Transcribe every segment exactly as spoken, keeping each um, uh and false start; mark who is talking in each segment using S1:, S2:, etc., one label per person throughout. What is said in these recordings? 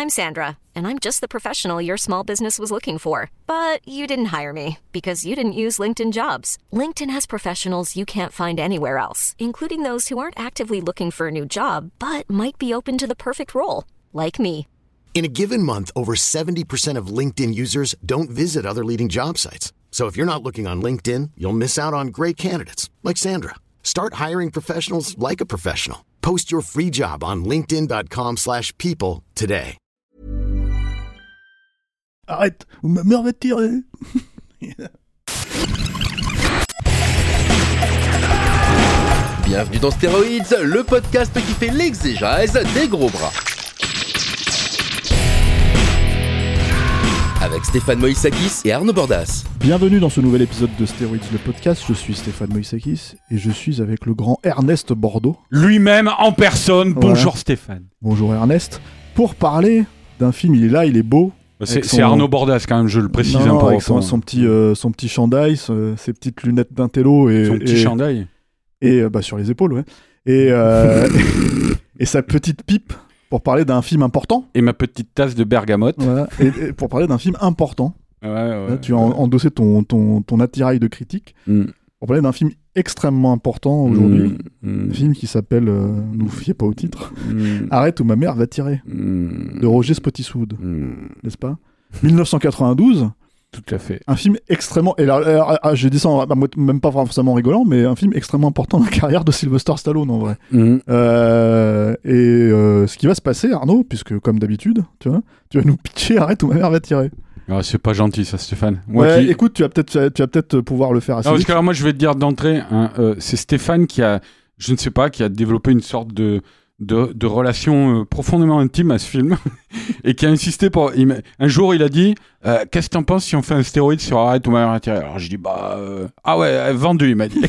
S1: I'm Sandra, and I'm just the professional your small business was looking for. But you didn't hire me because you didn't use LinkedIn Jobs. LinkedIn has professionals you can't find anywhere else, including those who aren't actively looking for a new job, but might be open to the perfect role, like me.
S2: In a given month, over seventy percent of LinkedIn users don't visit other leading job sites. So if you're not looking on LinkedIn, you'll miss out on great candidates like Sandra. Start hiring professionals like a professional. Post your free job on linkedin.com slash people today.
S3: Arrête, ma mère va te tirer.
S4: Bienvenue dans Stéroïdes, le podcast qui fait l'exégèse des gros bras. Avec Stéphane Moïsakis et Arnaud Bordas.
S3: Bienvenue dans ce nouvel épisode de Stéroïdes, le podcast. Je suis Stéphane Moïsakis et je suis avec le grand Ernest Bordeaux.
S5: Lui-même en personne.
S3: Voilà.
S5: Bonjour Stéphane.
S3: Bonjour Ernest. Pour parler d'un film, il est là, il est beau.
S5: C'est,
S3: son...
S5: c'est Arnaud Bordas quand même, je le précise.
S3: Non,
S5: un peu.
S3: avec son, son petit, euh, son petit chandail, ce, ses petites lunettes d'intello et
S5: son petit
S3: et,
S5: chandail.
S3: Et euh, bah sur les épaules, ouais. Et euh, et sa petite pipe. Pour parler d'un film important.
S5: Et ma petite tasse de bergamote.
S3: Voilà. Et, et pour parler d'un film important.
S5: Ouais, ouais,
S3: Là, tu as endossé ton, ton, ton attirail de critique. Mm. Pour parler d'un film extrêmement important aujourd'hui. Mm. Un film qui s'appelle, euh, ne vous fiez pas au titre, mm. Arrête ou ma mère va tirer. Mm. De Roger Spottiswoode. Mm. N'est-ce pas dix-neuf cent quatre-vingt-douze.
S5: Tout à fait.
S3: Un film extrêmement... Et là, là, là, j'ai dit ça en, même pas forcément rigolant, mais un film extrêmement important dans la carrière de Sylvester Stallone, en vrai. Mmh. Euh, et euh, ce qui va se passer, Arnaud, puisque comme d'habitude, tu vois, tu vas nous pitcher Arrête ou ma mère va tirer.
S5: Ah, c'est pas gentil ça, Stéphane. Moi
S3: ouais,
S5: qui...
S3: écoute, tu vas peut-être, tu vas peut-être pouvoir le faire assez
S5: non,
S3: vite.
S5: Parce que alors, moi, je vais te dire d'entrée, hein, euh, c'est Stéphane qui a, je ne sais pas, qui a développé une sorte de... De, de relation euh, profondément intime à ce film et qui a insisté pour il un jour il a dit euh, qu'est-ce que t'en penses si on fait un stéroïde sur Arrête ou ma mère va tirer. Alors je dis bah euh... ah ouais vendu, il m'a dit.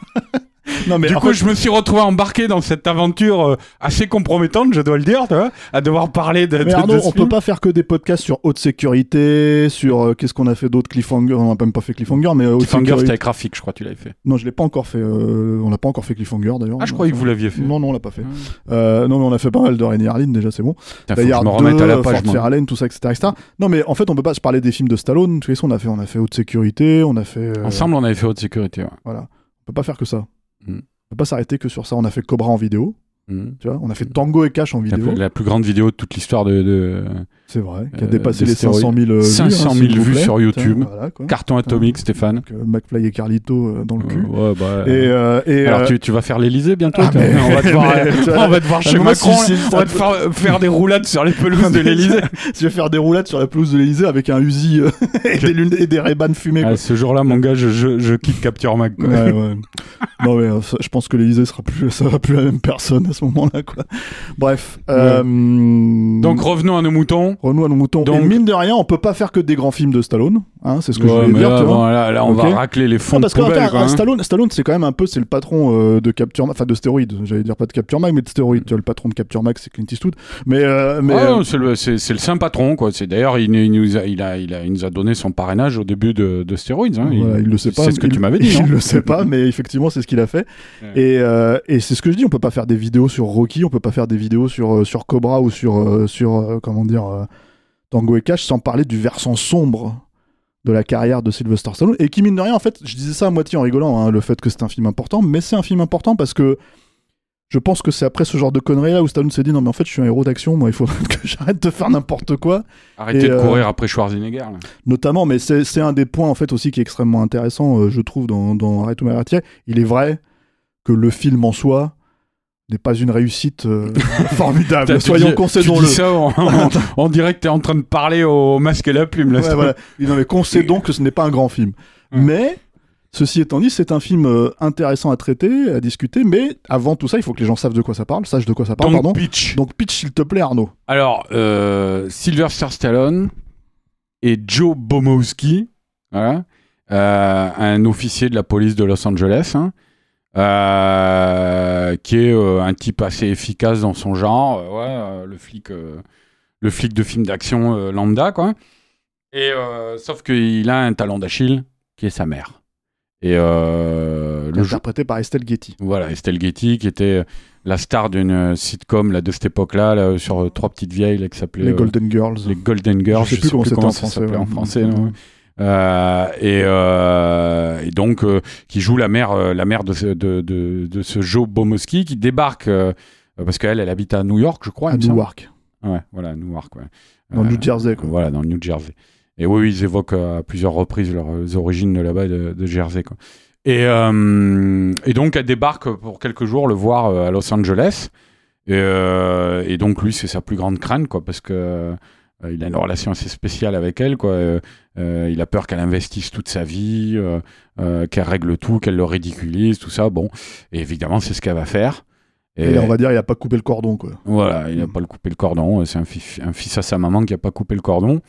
S5: Non, mais du coup, fait... je me suis retrouvé embarqué dans cette aventure euh, assez compromettante, je dois le dire, tu vois, à devoir parler de.
S3: Mais
S5: de,
S3: Arnaud,
S5: de
S3: on
S5: film.
S3: peut pas faire que des podcasts sur haute sécurité, sur euh, qu'est-ce qu'on a fait d'autre, Cliffhanger. On n'a même pas fait Cliffhanger, mais haute
S5: Cliffhanger,
S3: sécurité.
S5: c'était avec Rafik, je crois, tu l'avais fait.
S3: Non, je l'ai pas encore fait. Euh, on n'a pas encore fait Cliffhanger d'ailleurs.
S5: Ah, je croyais que vous l'aviez fait.
S3: Non, non, on l'a pas fait. Ah. Euh, non, mais on a fait pas mal de Rainy Harlin déjà, c'est bon.
S5: D'ailleurs, je me remette à la page.
S3: Fort Fairlane, tout ça, et cetera, et cetera. Non, mais en fait, on peut pas. Je parlais des films de Stallone. Tu sais, on a fait, on a fait haute sécurité, on a fait. Euh...
S5: Ensemble, on avait fait haute sécurité. Ouais.
S3: Voilà. On peut pas faire que ça.
S5: Mm.
S3: On peut pas s'arrêter que sur ça. On a fait Cobra en vidéo. Mmh. Tu vois, on a fait Tango et Cash en vidéo.
S5: La, la plus grande vidéo de toute l'histoire de. de
S3: c'est vrai, qui a
S5: euh,
S3: dépassé les cinq cent mille vues.
S5: cinq cent mille vues sur YouTube.
S3: Tiens, voilà,
S5: Carton atomique, Stéphane.
S3: Donc, euh, McFly et Carlito euh, dans le cul.
S5: Euh, ouais, bah,
S3: et, euh, et,
S5: alors,
S3: euh...
S5: tu, tu vas faire l'Élysée bientôt.
S3: Ah, mais...
S5: On va te voir,
S3: mais,
S5: on va te voir chez Macron.
S3: Si, si,
S5: on va te faire, faire des roulades sur les pelouses de l'Élysée.
S3: Je vais faire des roulades sur la pelouse de l'Élysée avec un Uzi euh, et, des lunes, et des Ray-Ban fumés.
S5: Ah, ce jour-là, mon gars, je, je, je quitte Capture Mag. Quoi.
S3: Ouais, ouais. Non, mais euh, je pense que l'Élysée sera plus, ça sera plus la même personne à ce moment-là, quoi. Bref. Euh,
S5: ouais. Donc revenons à nos moutons.
S3: Revenons à nos moutons. Donc... Et mine de rien, on peut pas faire que des grands films de Stallone. Hein, c'est ce que
S5: ouais,
S3: je voulais dire.
S5: Là,
S3: tu
S5: bon,
S3: vois.
S5: là, là, on okay. va racler les fonds
S3: non, parce
S5: de poubelle.
S3: Que,
S5: quoi, hein.
S3: Stallone, Stallone, c'est quand même un peu, c'est le patron euh, de Capture Mag, enfin de stéroïdes. J'allais dire pas de Capture Mag, mais de stéroïdes. Tu vois, le patron de Capture Mag, c'est Clint Eastwood. Mais, euh, mais
S5: ah,
S3: euh...
S5: non, c'est, le, c'est, c'est le saint patron, quoi. C'est d'ailleurs, il, il nous a, il a, il a, il nous a donné son parrainage au début de, de stéroïdes. Hein.
S3: Voilà, il, il le sait pas.
S5: C'est ce que
S3: il,
S5: tu m'avais dit.
S3: Il, il le sait pas, mais effectivement, c'est ce qu'il a fait. Ouais. Et, euh, et c'est ce que je dis. On peut pas faire des vidéos sur Rocky, on peut pas faire des vidéos sur sur Cobra ou sur euh, sur euh, comment dire euh, Tango et Cash sans parler du versant sombre de la carrière de Sylvester Stallone, et qui mine de rien, en fait, je disais ça à moitié en rigolant, hein, le fait que c'est un film important, mais c'est un film important parce que je pense que c'est après ce genre de conneries là où Stallone s'est dit non mais en fait je suis un héros d'action, moi il faut que j'arrête de faire n'importe quoi.
S5: Arrêtez et, de courir euh, après Schwarzenegger. Là.
S3: Notamment, mais c'est, c'est un des points en fait aussi qui est extrêmement intéressant, euh, je trouve, dans, dans Arrête ou ma mère va tirer. Il est vrai que le film en soi n'est pas une réussite euh, formidable. Soyons concédons-le.
S5: Tu dis ça, on, on, on dirait que t'es en train de parler au masque et la plume. Là,
S3: ouais, voilà. Non mais concédons que ce n'est pas un grand film. Hum. Mais ceci étant dit, c'est un film euh, intéressant à traiter, à discuter, mais avant tout ça, il faut que les gens savent de quoi ça parle, sachent de quoi ça parle,
S5: Donc,
S3: pardon.
S5: Pitch.
S3: Donc pitch, s'il te plaît, Arnaud.
S5: Alors, euh, Sylvester Stallone et Joe Bomowski, voilà, euh, un officier de la police de Los Angeles, hein, euh, qui est euh, un type assez efficace dans son genre, euh, ouais, euh, le flic, euh, le flic de film d'action euh, lambda, quoi. Et euh, sauf qu'il a un talon d'Achille qui est sa mère. Et euh, le
S3: interprété jeu... par Estelle Getty.
S5: Voilà, Estelle Getty qui était la star d'une sitcom là, de cette époque-là, là, sur euh, trois petites vieilles là, qui s'appelaient...
S3: Les Golden euh, Girls.
S5: Les Golden Girls,
S3: je sais plus je sais comment, plus comment ça s'appelait
S5: en français. Non, ouais. Euh, et, euh, et donc euh, qui joue la mère, euh, la mère de, ce, de, de, de ce Joe Bomosky qui débarque euh, parce qu'elle elle habite à New York, je crois.
S3: À Newark.
S5: Ouais, voilà, Newark. Ouais.
S3: Dans euh, le New Jersey. Quoi.
S5: Voilà, dans le New Jersey. Et oui, ils évoquent euh, à plusieurs reprises leurs origines de là-bas, de, de Jersey. Quoi. Et, euh, et donc elle débarque pour quelques jours le voir euh, à Los Angeles. Et, euh, et donc lui, c'est sa plus grande crainte, quoi, parce que Euh, il a une relation assez spéciale avec elle, quoi. Euh, euh, il a peur qu'elle investisse toute sa vie, euh, euh, qu'elle règle tout, qu'elle le ridiculise, tout ça. Bon, et évidemment, c'est ce qu'elle va faire.
S3: Et, et on va dire, il n'a pas coupé le cordon, quoi.
S5: Voilà, il n'a mmh. pas le coupé le cordon. C'est un, fi- un fils à sa maman qui n'a pas coupé le cordon.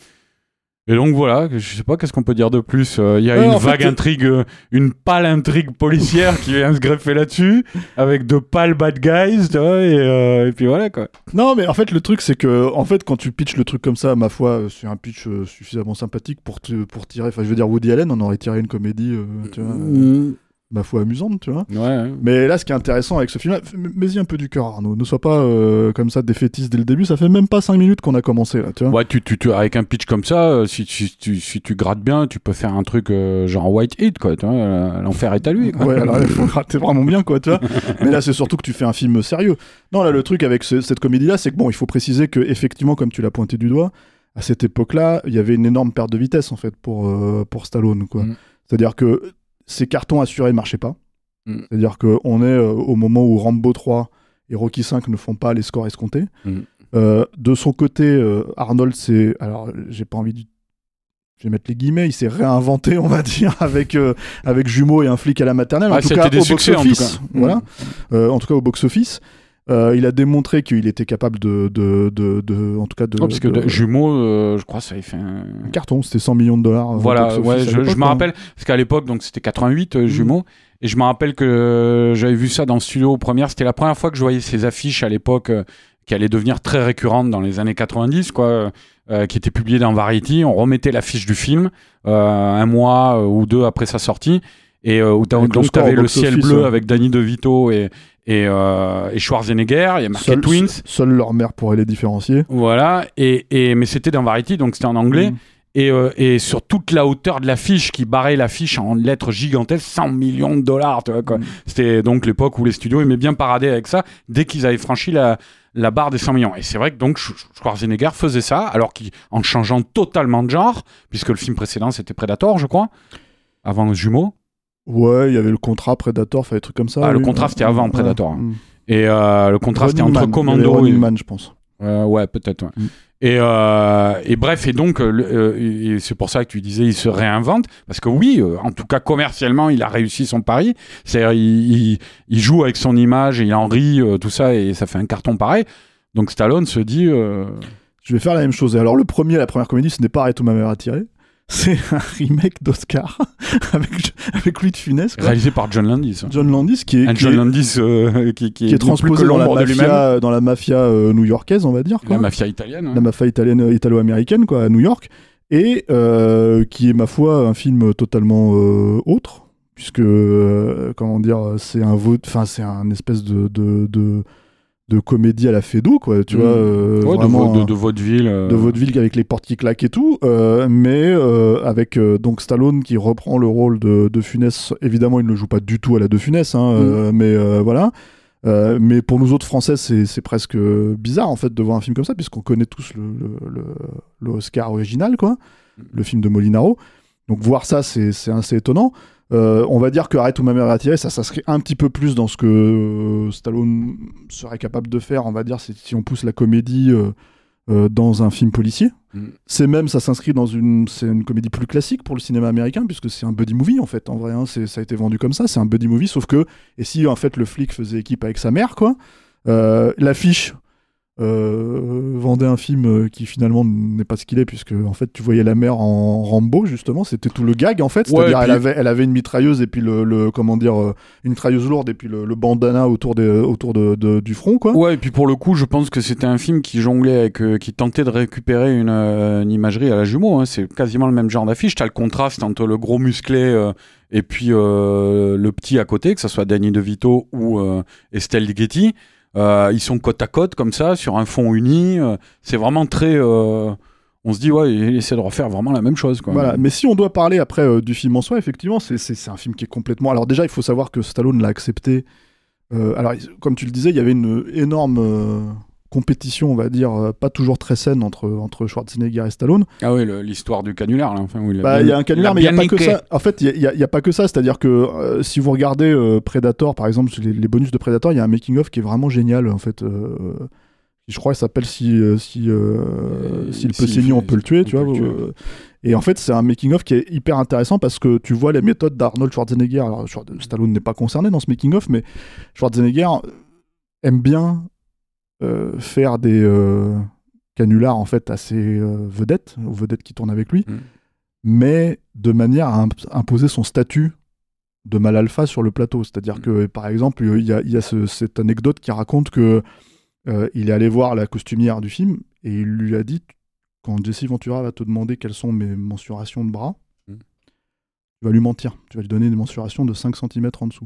S5: Et donc voilà, je sais pas qu'est-ce qu'on peut dire de plus. Il euh, y a ouais, une vague fait, intrigue, euh, une pâle intrigue policière qui vient se greffer là-dessus, avec de pâles bad guys, tu vois, et, euh, et puis voilà quoi.
S3: Non, mais en fait le truc c'est que, en fait, quand tu pitches le truc comme ça, ma foi, c'est un pitch euh, suffisamment sympathique pour te, pour tirer. Enfin, je veux dire, Woody Allen, on aurait tiré une comédie, euh, tu vois. Mm. Ma foi amusante, tu vois.
S5: Ouais, ouais.
S3: Mais là, ce qui est intéressant avec ce film-là, mets-y un peu du cœur, Arnaud. Ne sois pas euh, comme ça défaitiste dès le début. Ça fait même pas cinq minutes qu'on a commencé, là, tu vois.
S5: Ouais, tu, tu, tu, avec un pitch comme ça, euh, si, si, tu, si tu grattes bien, tu peux faire un truc euh, genre White Heat, quoi. Tu vois, euh, l'enfer est à lui, quoi.
S3: Ouais, alors il faut gratter vraiment bien, quoi, tu vois. Mais là, c'est surtout que tu fais un film sérieux. Non, là, le truc avec ce, cette comédie-là, c'est que bon, il faut préciser que effectivement, comme tu l'as pointé du doigt, à cette époque-là, il y avait une énorme perte de vitesse, en fait, pour, euh, pour Stallone, quoi. Mm. C'est-à-dire que ces cartons assurés ne marchaient pas. Mm. C'est-à-dire qu'on est euh, au moment où Rambo trois et Rocky cinq ne font pas les scores escomptés. Mm. Euh, de son côté, euh, Arnold, c'est... Alors, j'ai pas envie de... Je vais mettre les guillemets, il s'est réinventé, on va dire, avec, euh, avec Jumeau et un flic à la maternelle.
S5: Ah,
S3: en, tout cas,
S5: des
S3: au
S5: succès,
S3: box-office,
S5: en tout cas.
S3: Voilà.
S5: Mm.
S3: Euh, en tout cas, au box-office. Euh, il a démontré qu'il était capable de, de, de, de en tout cas de.
S5: Oh, parce que
S3: de,
S5: Jumeau, euh, je crois, ça avait fait un,
S3: un carton, c'était cent millions de dollars.
S5: Voilà, ouais, je, je me rappelle, parce qu'à l'époque, donc c'était quatre-vingt-huit, euh, Jumeau, mmh. et je me rappelle que euh, j'avais vu ça dans le studio première. C'était la première fois que je voyais ces affiches à l'époque euh, qui allaient devenir très récurrentes dans les années quatre-vingt-dix, quoi, euh, qui étaient publiées dans Variety. On remettait l'affiche du film euh, un mois euh, ou deux après sa sortie, et euh, où donc tu avais le ciel bleu, hein, avec Danny DeVito et Et, euh, et Schwarzenegger, il y a marqué
S3: seul,
S5: Twins.
S3: Seule leur mère pourrait les différencier.
S5: Voilà, et, et, mais c'était dans Variety, donc c'était en anglais. Mmh. Et, euh, et sur toute la hauteur de l'affiche, qui barrait l'affiche en lettres gigantesques, cent millions de dollars. Tu vois, quoi. Mmh. C'était donc l'époque où les studios aimaient bien parader avec ça, dès qu'ils avaient franchi la, la barre des cent millions. Et c'est vrai que donc Schwarzenegger faisait ça, alors qu'en changeant totalement de genre, puisque le film précédent c'était Predator, je crois, avant Jumeau.
S3: Ouais, il y avait le contrat Predator, enfin des trucs comme ça.
S5: Ah,
S3: oui.
S5: le contrat c'était avant ouais. Predator.
S3: Mm.
S5: Et euh, le contrat
S3: Running
S5: c'était entre
S3: Man.
S5: Commando
S3: Running
S5: et
S3: Man, je pense.
S5: Euh, ouais, peut-être. Ouais.
S3: Mm.
S5: Et, euh, et bref, et donc, euh, et c'est pour ça que tu disais, il se réinvente, parce que oui, euh, en tout cas commercialement, il a réussi son pari. C'est-à-dire, il, il, il joue avec son image, et il en rit, euh, tout ça, et ça fait un carton pareil. Donc Stallone se dit. Euh...
S3: Je vais faire la même chose. Et alors, le premier, la première comédie, ce n'est pas Arrête où ma mère a tiré. C'est un remake d'Oscar avec, avec Louis de Funès, quoi.
S5: Réalisé par John Landis.
S3: John Landis qui est,
S5: un
S3: qui
S5: John
S3: est,
S5: Landis euh, qui, qui,
S3: qui est transposé dans la mafia, dans la mafia euh, new-yorkaise, on va dire. Quoi.
S5: La mafia italienne. Hein.
S3: La mafia italienne, italo-américaine, quoi, à New York. Et euh, qui est, ma foi, un film totalement euh, autre, puisque, euh, comment dire, c'est un, enfin, c'est un espèce de... de, de de comédie à la Fédo, quoi, tu mmh. vois. Euh,
S5: ouais,
S3: vraiment,
S5: de, de, de vaudeville. Euh...
S3: De vaudeville avec les portes qui claquent et tout, euh, mais euh, avec euh, donc Stallone qui reprend le rôle de, de Funès. Évidemment, il ne joue pas du tout à la de Funès, hein, mmh. euh, mais euh, voilà. Euh, mais pour nous autres Français, c'est, c'est presque bizarre, en fait, de voir un film comme ça, puisqu'on connaît tous le, le, le, le Oscar original, quoi, mmh. le film de Molinaro. Donc voir ça, c'est, c'est assez étonnant. Euh, on va dire que Arrête où ma mère a tiré, ça s'inscrit un petit peu plus dans ce que euh, Stallone serait capable de faire, on va dire, c'est, si on pousse la comédie euh, euh, dans un film policier. Mm. C'est même, ça s'inscrit dans une, c'est une comédie plus classique pour le cinéma américain, puisque c'est un buddy movie, en fait, en vrai, hein, c'est, ça a été vendu comme ça, c'est un buddy movie, sauf que, et si en fait le flic faisait équipe avec sa mère, quoi, euh, l'affiche euh, vendait un film qui finalement n'est pas ce qu'il est, puisque en fait tu voyais la mère en Rambo, justement, c'était tout le gag en fait, c'est-à-dire
S5: ouais,
S3: elle, avait, elle avait une mitrailleuse et puis le, le comment dire, euh, une mitrailleuse lourde et puis le, le bandana autour, des, autour de, de, du front, quoi.
S5: Ouais, et puis pour le coup, je pense que c'était un film qui jonglait avec, euh, qui tentait de récupérer une, euh, une imagerie à la jumeau, hein. C'est quasiment le même genre d'affiche, t'as le contraste entre le gros musclé euh, et puis euh, le petit à côté, que ce soit Danny DeVito ou euh, Estelle Ligeti. Euh, ils sont côte à côte comme ça sur un fond uni, euh, c'est vraiment très euh, on se dit ouais, il essaie de refaire vraiment la même chose, quoi.
S3: Voilà, mais si on doit parler après euh, du film en soi, effectivement c'est, c'est, c'est un film qui est complètement, alors déjà il faut savoir que Stallone l'a accepté, euh, alors comme tu le disais, il y avait une énorme euh, compétition, on va dire, euh, pas toujours très saine entre, entre Schwarzenegger et Stallone.
S5: Ah oui, le, l'histoire du canular là, enfin, où il a
S3: bah,
S5: bien,
S3: y a un canular,
S5: il a
S3: mais il n'y a pas
S5: niqué.
S3: que ça. En fait, il n'y a, a, a pas que ça. C'est-à-dire que euh, si vous regardez euh, Predator, par exemple, les, les bonus de Predator, il y a un making-of qui est vraiment génial. En fait, euh, je crois qu'il s'appelle Si, euh, si, euh, S'il peut saigner, on peut le tuer. Tu vois, euh, et en fait, c'est un making-of qui est hyper intéressant parce que tu vois les méthodes d'Arnold Schwarzenegger. Alors, Stallone n'est pas concerné dans ce making-of, mais Schwarzenegger aime bien euh, faire des euh, canulars en fait assez euh, vedettes, aux vedettes qui tournent avec lui, mm. mais de manière à imp- imposer son statut de mal alpha sur le plateau. C'est-à-dire mm. que, par exemple, il y a, il y a ce, cette anecdote qui raconte que euh, il est allé voir la costumière du film et il lui a dit, quand Jesse Ventura va te demander quelles sont mes mensurations de bras, mm. tu vas lui mentir. Tu vas lui donner des mensurations de cinq centimètres en dessous.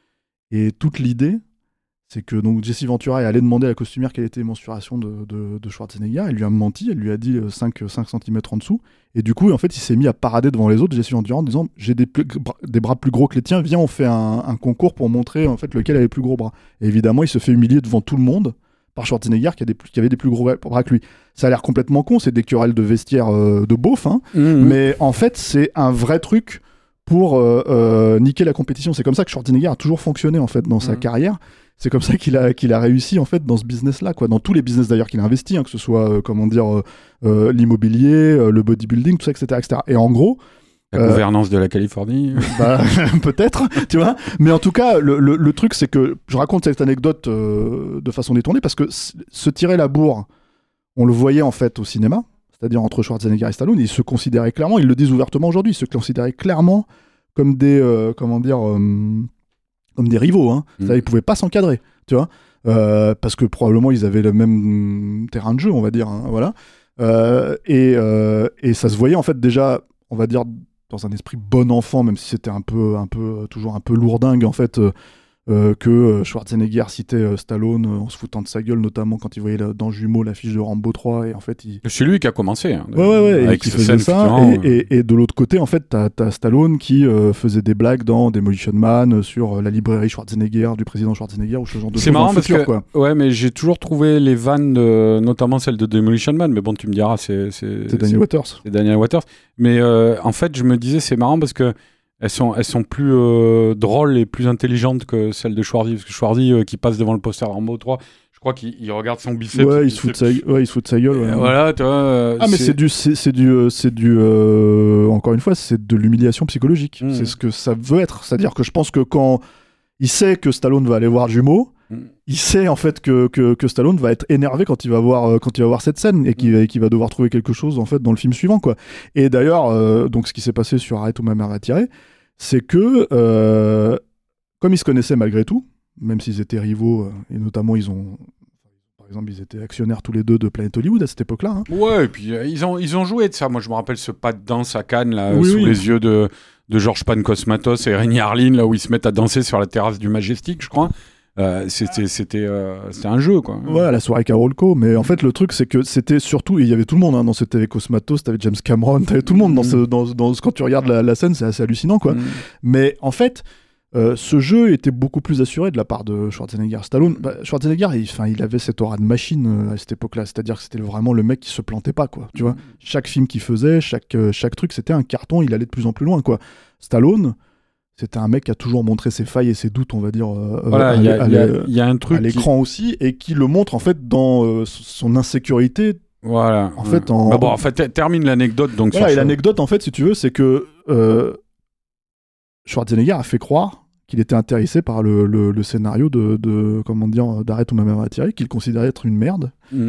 S3: Et toute l'idée, c'est que donc Jesse Ventura est allé demander à la costumière quelle était les mensurations de, de, de Schwarzenegger. Elle lui a menti, elle lui a dit cinq centimètres en dessous. Et du coup, en fait, il s'est mis à parader devant les autres, Jesse Ventura, en disant « J'ai des, plus, des bras plus gros que les tiens, viens, on fait un, un concours pour montrer en fait, lequel a les plus gros bras. » Et évidemment, il se fait humilier devant tout le monde par Schwarzenegger qui, a des, qui avait des plus gros bras que lui. Ça a l'air complètement con, c'est des querelles de vestiaire euh, de beauf, hein, mmh. mais en fait, c'est un vrai truc pour euh, euh, niquer la compétition. C'est comme ça que Schwarzenegger a toujours fonctionné en fait, dans mmh. sa carrière. C'est comme ça qu'il a, qu'il a réussi en fait dans ce business-là, quoi. Dans tous les business d'ailleurs qu'il a investi, hein, que ce soit euh, comment dire euh, euh, l'immobilier, euh, le bodybuilding, tout ça, et cetera, et cetera. Et en gros,
S5: la euh, gouvernance de la Californie,
S3: bah, peut-être, tu vois. Mais en tout cas, le, le, le truc, c'est que je raconte cette anecdote euh, de façon détournée parce que c- se tirer la bourre, on le voyait en fait au cinéma, c'est-à-dire entre Schwarzenegger et Stallone, ils se considéraient clairement, ils le disent ouvertement aujourd'hui, ils se considéraient clairement comme des, euh, comment dire. Euh, comme des rivaux, hein. Mmh. Ils pouvaient pas s'encadrer, tu vois, euh, parce que probablement ils avaient le même terrain de jeu, on va dire, hein, voilà. Euh, et, euh, et ça se voyait en fait déjà, on va dire, dans un esprit bon enfant, même si c'était un peu, un peu, toujours un peu lourdingue en fait, euh, euh, que Schwarzenegger citait euh, Stallone euh, en se foutant de sa gueule, notamment quand il voyait la, dans Jumeaux l'affiche de Rambo trois, et en fait il...
S5: c'est lui qui a commencé, hein, de...
S3: ouais ouais ouais,
S5: avec
S3: et qui faisait ça, et, et, et de l'autre côté en fait t'as, t'as Stallone qui euh, faisait des blagues dans Demolition Man sur euh, la librairie Schwarzenegger du président Schwarzenegger ou ce genre de
S5: c'est
S3: choses.
S5: marrant parce
S3: futur,
S5: que
S3: quoi.
S5: Ouais, mais j'ai toujours trouvé les vannes de... notamment celle de Demolition Man, mais bon, tu me diras, c'est c'est,
S3: c'est Daniel
S5: c'est...
S3: Waters
S5: c'est Daniel Waters, mais euh, en fait je me disais c'est marrant parce que Elles sont, elles sont plus euh, drôles et plus intelligentes que celles de Schwarzy. Parce que Schwarzy, euh, qui passe devant le poster Rambo trois, je crois qu'il il regarde son biceps.
S3: Ouais, il se fout de sa, ouais, il se fout de sa gueule. Ouais.
S5: Voilà, tu vois. Euh,
S3: ah, mais c'est, c'est du. C'est, c'est du, euh, c'est du euh, encore une fois, c'est de l'humiliation psychologique. Mmh. C'est ce que ça veut être. C'est-à-dire que je pense que quand il sait que Stallone va aller voir Jumeaux, mmh. il sait en fait que, que, que Stallone va être énervé quand il va voir, euh, quand il va voir cette scène et qu'il, mmh. qu'il va devoir trouver quelque chose en fait dans le film suivant, quoi. Et d'ailleurs, euh, donc ce qui s'est passé sur Arrête ou ma mère va tirer, c'est que, euh, comme ils se connaissaient malgré tout, même s'ils étaient rivaux, euh, et notamment ils ont, par exemple, ils étaient actionnaires tous les deux de Planet Hollywood à cette époque-là. Hein.
S5: Ouais, et puis euh, ils, ont, ils ont joué de ça. Moi, je me rappelle ce pas de danse à Cannes, là,
S3: oui,
S5: sous
S3: oui.
S5: les yeux de, de Georges Pancosmatos et Rémi Harlin, là où ils se mettent à danser sur la terrasse du Majestic, je crois. Euh, c'était c'était, euh, c'était un jeu, quoi.
S3: Ouais, la soirée Carolco. Mais en fait, le truc, c'est que c'était surtout... Il y avait tout le monde, hein, dans cette T V Cosmatos, t'avais James Cameron, t'avais tout le monde. Mmh. Dans ce, dans, dans, quand tu regardes la, la scène, c'est assez hallucinant, quoi. Mmh. Mais en fait, euh, ce jeu était beaucoup plus assuré de la part de Schwarzenegger. Stallone, bah, Schwarzenegger, il, il avait cette aura de machine euh, à cette époque-là. C'est-à-dire que c'était vraiment le mec qui se plantait pas, quoi. Tu mmh. vois, chaque film qu'il faisait, chaque, euh, chaque truc, c'était un carton, il allait de plus en plus loin, quoi. Stallone... C'était un mec qui a toujours montré ses failles et ses doutes, on va dire, euh,
S5: voilà, y a,
S3: à,
S5: y a, y a un truc
S3: à l'écran
S5: qui...
S3: aussi, et qui le montre en fait dans euh, son insécurité.
S5: Voilà.
S3: En fait, en...
S5: Bah bon, en fait, termine l'anecdote. Donc
S3: voilà,
S5: sur
S3: et l'anecdote, en fait, si tu veux, c'est que euh, Schwarzenegger a fait croire qu'il était intéressé par le, le, le scénario de, de comment dire d'Arrête ou ma mère va tirer, qu'il considérait être une merde. Mm.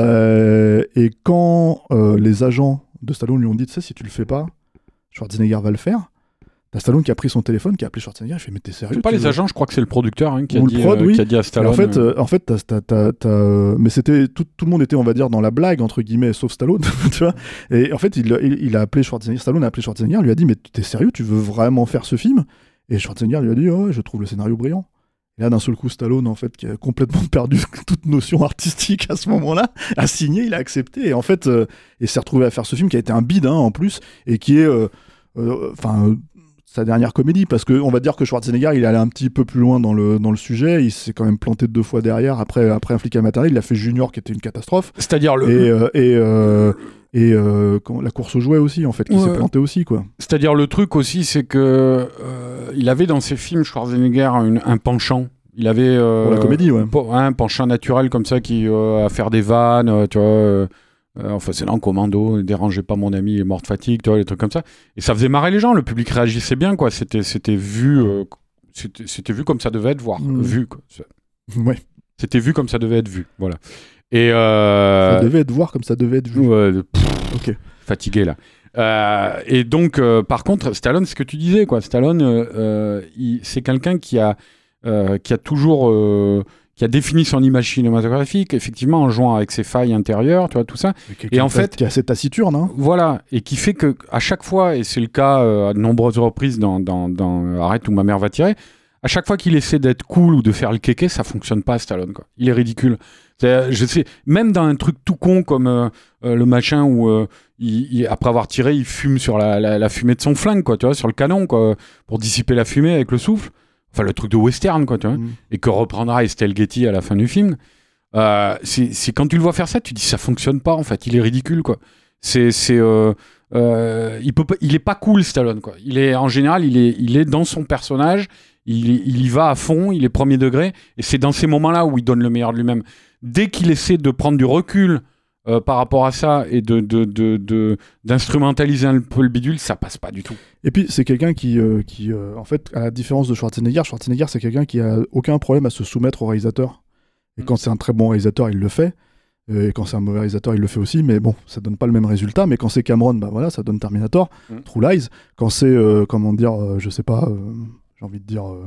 S3: Euh, et quand euh, les agents de Stallone lui ont dit, tu sais, si tu le fais pas, Schwarzenegger va le faire. T'as Stallone qui a pris son téléphone, qui a appelé Schwarzenegger, il fait mais t'es sérieux?
S5: C'est pas les veux... agents, je crois que c'est le producteur hein, qui, a
S3: Ou
S5: dit,
S3: le prod,
S5: euh,
S3: oui.
S5: qui a dit à Stallone.
S3: En fait,
S5: euh...
S3: euh, en fait, t'as, t'as, t'as, t'as... mais c'était tout, tout le monde était, on va dire, dans la blague entre guillemets, sauf Stallone, tu vois. Et en fait, il, il, il a appelé Schwarzenegger, Stallone a appelé Schwarzenegger, lui a dit mais t'es sérieux, tu veux vraiment faire ce film? Et Schwarzenegger lui a dit oh, je trouve le scénario brillant. Et là, d'un seul coup, Stallone, en fait, qui a complètement perdu toute notion artistique à ce moment-là, a signé, il a accepté. Et en fait, euh, il s'est retrouvé à faire ce film qui a été un bide, hein, en plus, et qui est, enfin, euh, euh, sa dernière comédie. Parce qu'on va dire que Schwarzenegger, il est allé un petit peu plus loin dans le, dans le sujet. Il s'est quand même planté deux fois derrière. Après, après Un flic à maternelle, il a fait Junior, qui était une catastrophe.
S5: C'est-à-dire le...
S3: Et... Euh, et euh, Et euh, la course aux jouets aussi, en fait, qui ouais. s'est plantée aussi, quoi.
S5: C'est-à-dire, le truc aussi, c'est que euh, il avait dans ses films, Schwarzenegger, une, un penchant. Il avait... Euh,
S3: Pour la comédie, ouais.
S5: Un penchant naturel, comme ça, qui euh, à faire des vannes, euh, tu vois... Euh, euh, enfin, c'est là, en commando, ne dérangez pas mon ami, il est mort de fatigue, tu vois, des trucs comme ça. Et ça faisait marrer les gens, le public réagissait bien, quoi. C'était, c'était vu... Euh, c'était, c'était vu comme ça devait être voir, mmh. vu, quoi.
S3: Ouais.
S5: C'était vu comme ça devait être vu, voilà. Et euh...
S3: Ça devait être voir comme ça devait être vu.
S5: Ouais, pff,
S3: ok.
S5: Fatigué là. Euh, et donc, euh, par contre, Stallone, c'est ce que tu disais, quoi. Stallone, euh, il, c'est quelqu'un qui a, euh, qui a toujours, euh, qui a défini son image cinématographique, effectivement, en jouant avec ses failles intérieures, tu vois, tout ça.
S3: Et en fait, qui a cette taciturne, hein.
S5: Voilà, et qui fait que à chaque fois, et c'est le cas euh, à de nombreuses reprises dans, dans, dans Arrête ou ma mère va tirer. À chaque fois qu'il essaie d'être cool ou de faire le kéké, ça fonctionne pas, Stallone, quoi. Il est ridicule. C'est, je sais, même dans un truc tout con comme euh, euh, le machin où euh, il, il, après avoir tiré, il fume sur la, la, la fumée de son flingue, quoi, tu vois, sur le canon, quoi, pour dissiper la fumée avec le souffle. Enfin, le truc de western, quoi, tu vois, mmh. et que reprendra Estelle Getty à la fin du film. Euh, c'est, c'est quand tu le vois faire ça, tu dis ça fonctionne pas, en fait. Il est ridicule, quoi. C'est, c'est, euh, euh, il peut pas, il est pas cool, Stallone, quoi. Il est, en général, il est, il est dans son personnage. Il, il y va à fond, il est premier degré, et c'est dans ces moments-là où il donne le meilleur de lui-même. Dès qu'il essaie de prendre du recul euh, par rapport à ça et de, de, de, de, d'instrumentaliser un peu le bidule, ça passe pas du tout.
S3: Et puis, c'est quelqu'un qui, euh, qui euh, en fait, à la différence de Schwarzenegger, Schwarzenegger, c'est quelqu'un qui a aucun problème à se soumettre au réalisateur. Et mmh. quand c'est un très bon réalisateur, il le fait. Et quand c'est un mauvais réalisateur, il le fait aussi. Mais bon, ça donne pas le même résultat. Mais quand c'est Cameron, bah voilà, ça donne Terminator, mmh. True Lies. Quand c'est, euh, comment dire, euh, je sais pas... Euh, j'ai envie de dire euh,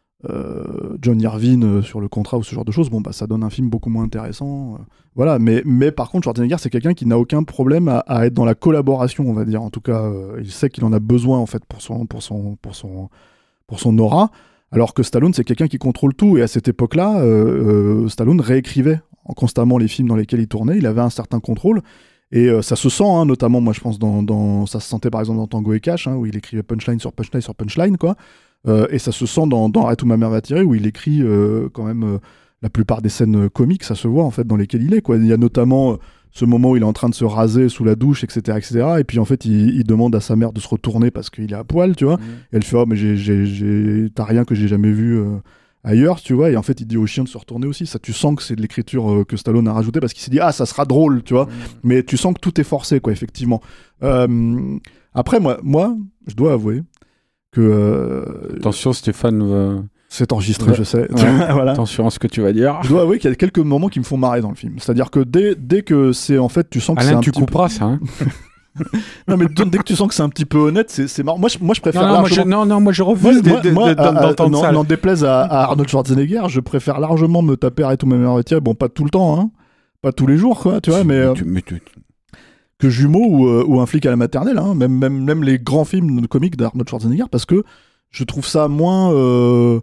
S3: euh, John Irvine euh, sur le contrat ou ce genre de choses, bon bah ça donne un film beaucoup moins intéressant, euh, voilà, mais, mais par contre Schwarzenegger c'est quelqu'un qui n'a aucun problème à, à être dans la collaboration, on va dire, en tout cas euh, il sait qu'il en a besoin en fait pour son, pour son, pour son, pour son aura, alors que Stallone c'est quelqu'un qui contrôle tout, et à cette époque là euh, euh, Stallone réécrivait constamment les films dans lesquels il tournait, il avait un certain contrôle. Et euh, ça se sent, hein, notamment, moi je pense, dans, dans, ça se sentait par exemple dans Tango et Cash, hein, où il écrivait punchline sur punchline sur punchline, quoi. Euh, et ça se sent dans, dans Arrête où ma mère va tirer, où il écrit euh, quand même euh, la plupart des scènes comiques, ça se voit en fait dans lesquelles il est, quoi. Il y a notamment euh, ce moment où il est en train de se raser sous la douche, et cetera, et cetera. Et puis en fait, il, il demande à sa mère de se retourner parce qu'il est à poil, tu vois. Mmh. Et elle fait oh mais j'ai, j'ai, j'ai... t'as rien que j'ai jamais vu euh, ailleurs, tu vois. Et en fait, il dit au chien de se retourner aussi. Ça, tu sens que c'est de l'écriture euh, que Stallone a rajouté parce qu'il s'est dit ah ça sera drôle, tu vois. Mmh. Mais tu sens que tout est forcé, quoi, effectivement. Euh... Après, moi, moi, je dois avouer que euh...
S5: attention Stéphane va...
S3: c'est enregistré, ouais. Je sais.
S5: Ouais.
S3: Voilà.
S5: Attention à ce que tu vas dire.
S3: Je dois avouer qu'il y a quelques moments qui me font marrer dans le film. C'est-à-dire que dès, dès que c'est en fait, tu sens que
S5: Alain,
S3: c'est un
S5: tu
S3: petit
S5: couperas
S3: peu...
S5: ça. Hein.
S3: Non mais dès que tu sens que c'est un petit peu honnête, c'est, c'est marrant. Moi je, moi je préfère.
S5: Non non,
S3: largement...
S5: moi, je, non, non, moi je refuse
S3: moi,
S5: de, de,
S3: moi,
S5: de,
S3: à,
S5: d'entendre
S3: à,
S5: ça.
S3: N'en déplaise à, à Arnold Schwarzenegger, je préfère largement me taper Arrête ou ma mère va tirer. Bon, pas tout le temps, hein, pas tous les jours, quoi, tu vois, mais.
S5: mais,
S3: euh...
S5: tu, mais tu...
S3: que Jumeaux ou, euh, ou Un flic à la maternelle, hein, même, même, même les grands films comiques d'Arnold Schwarzenegger, parce que je trouve ça moins. Euh...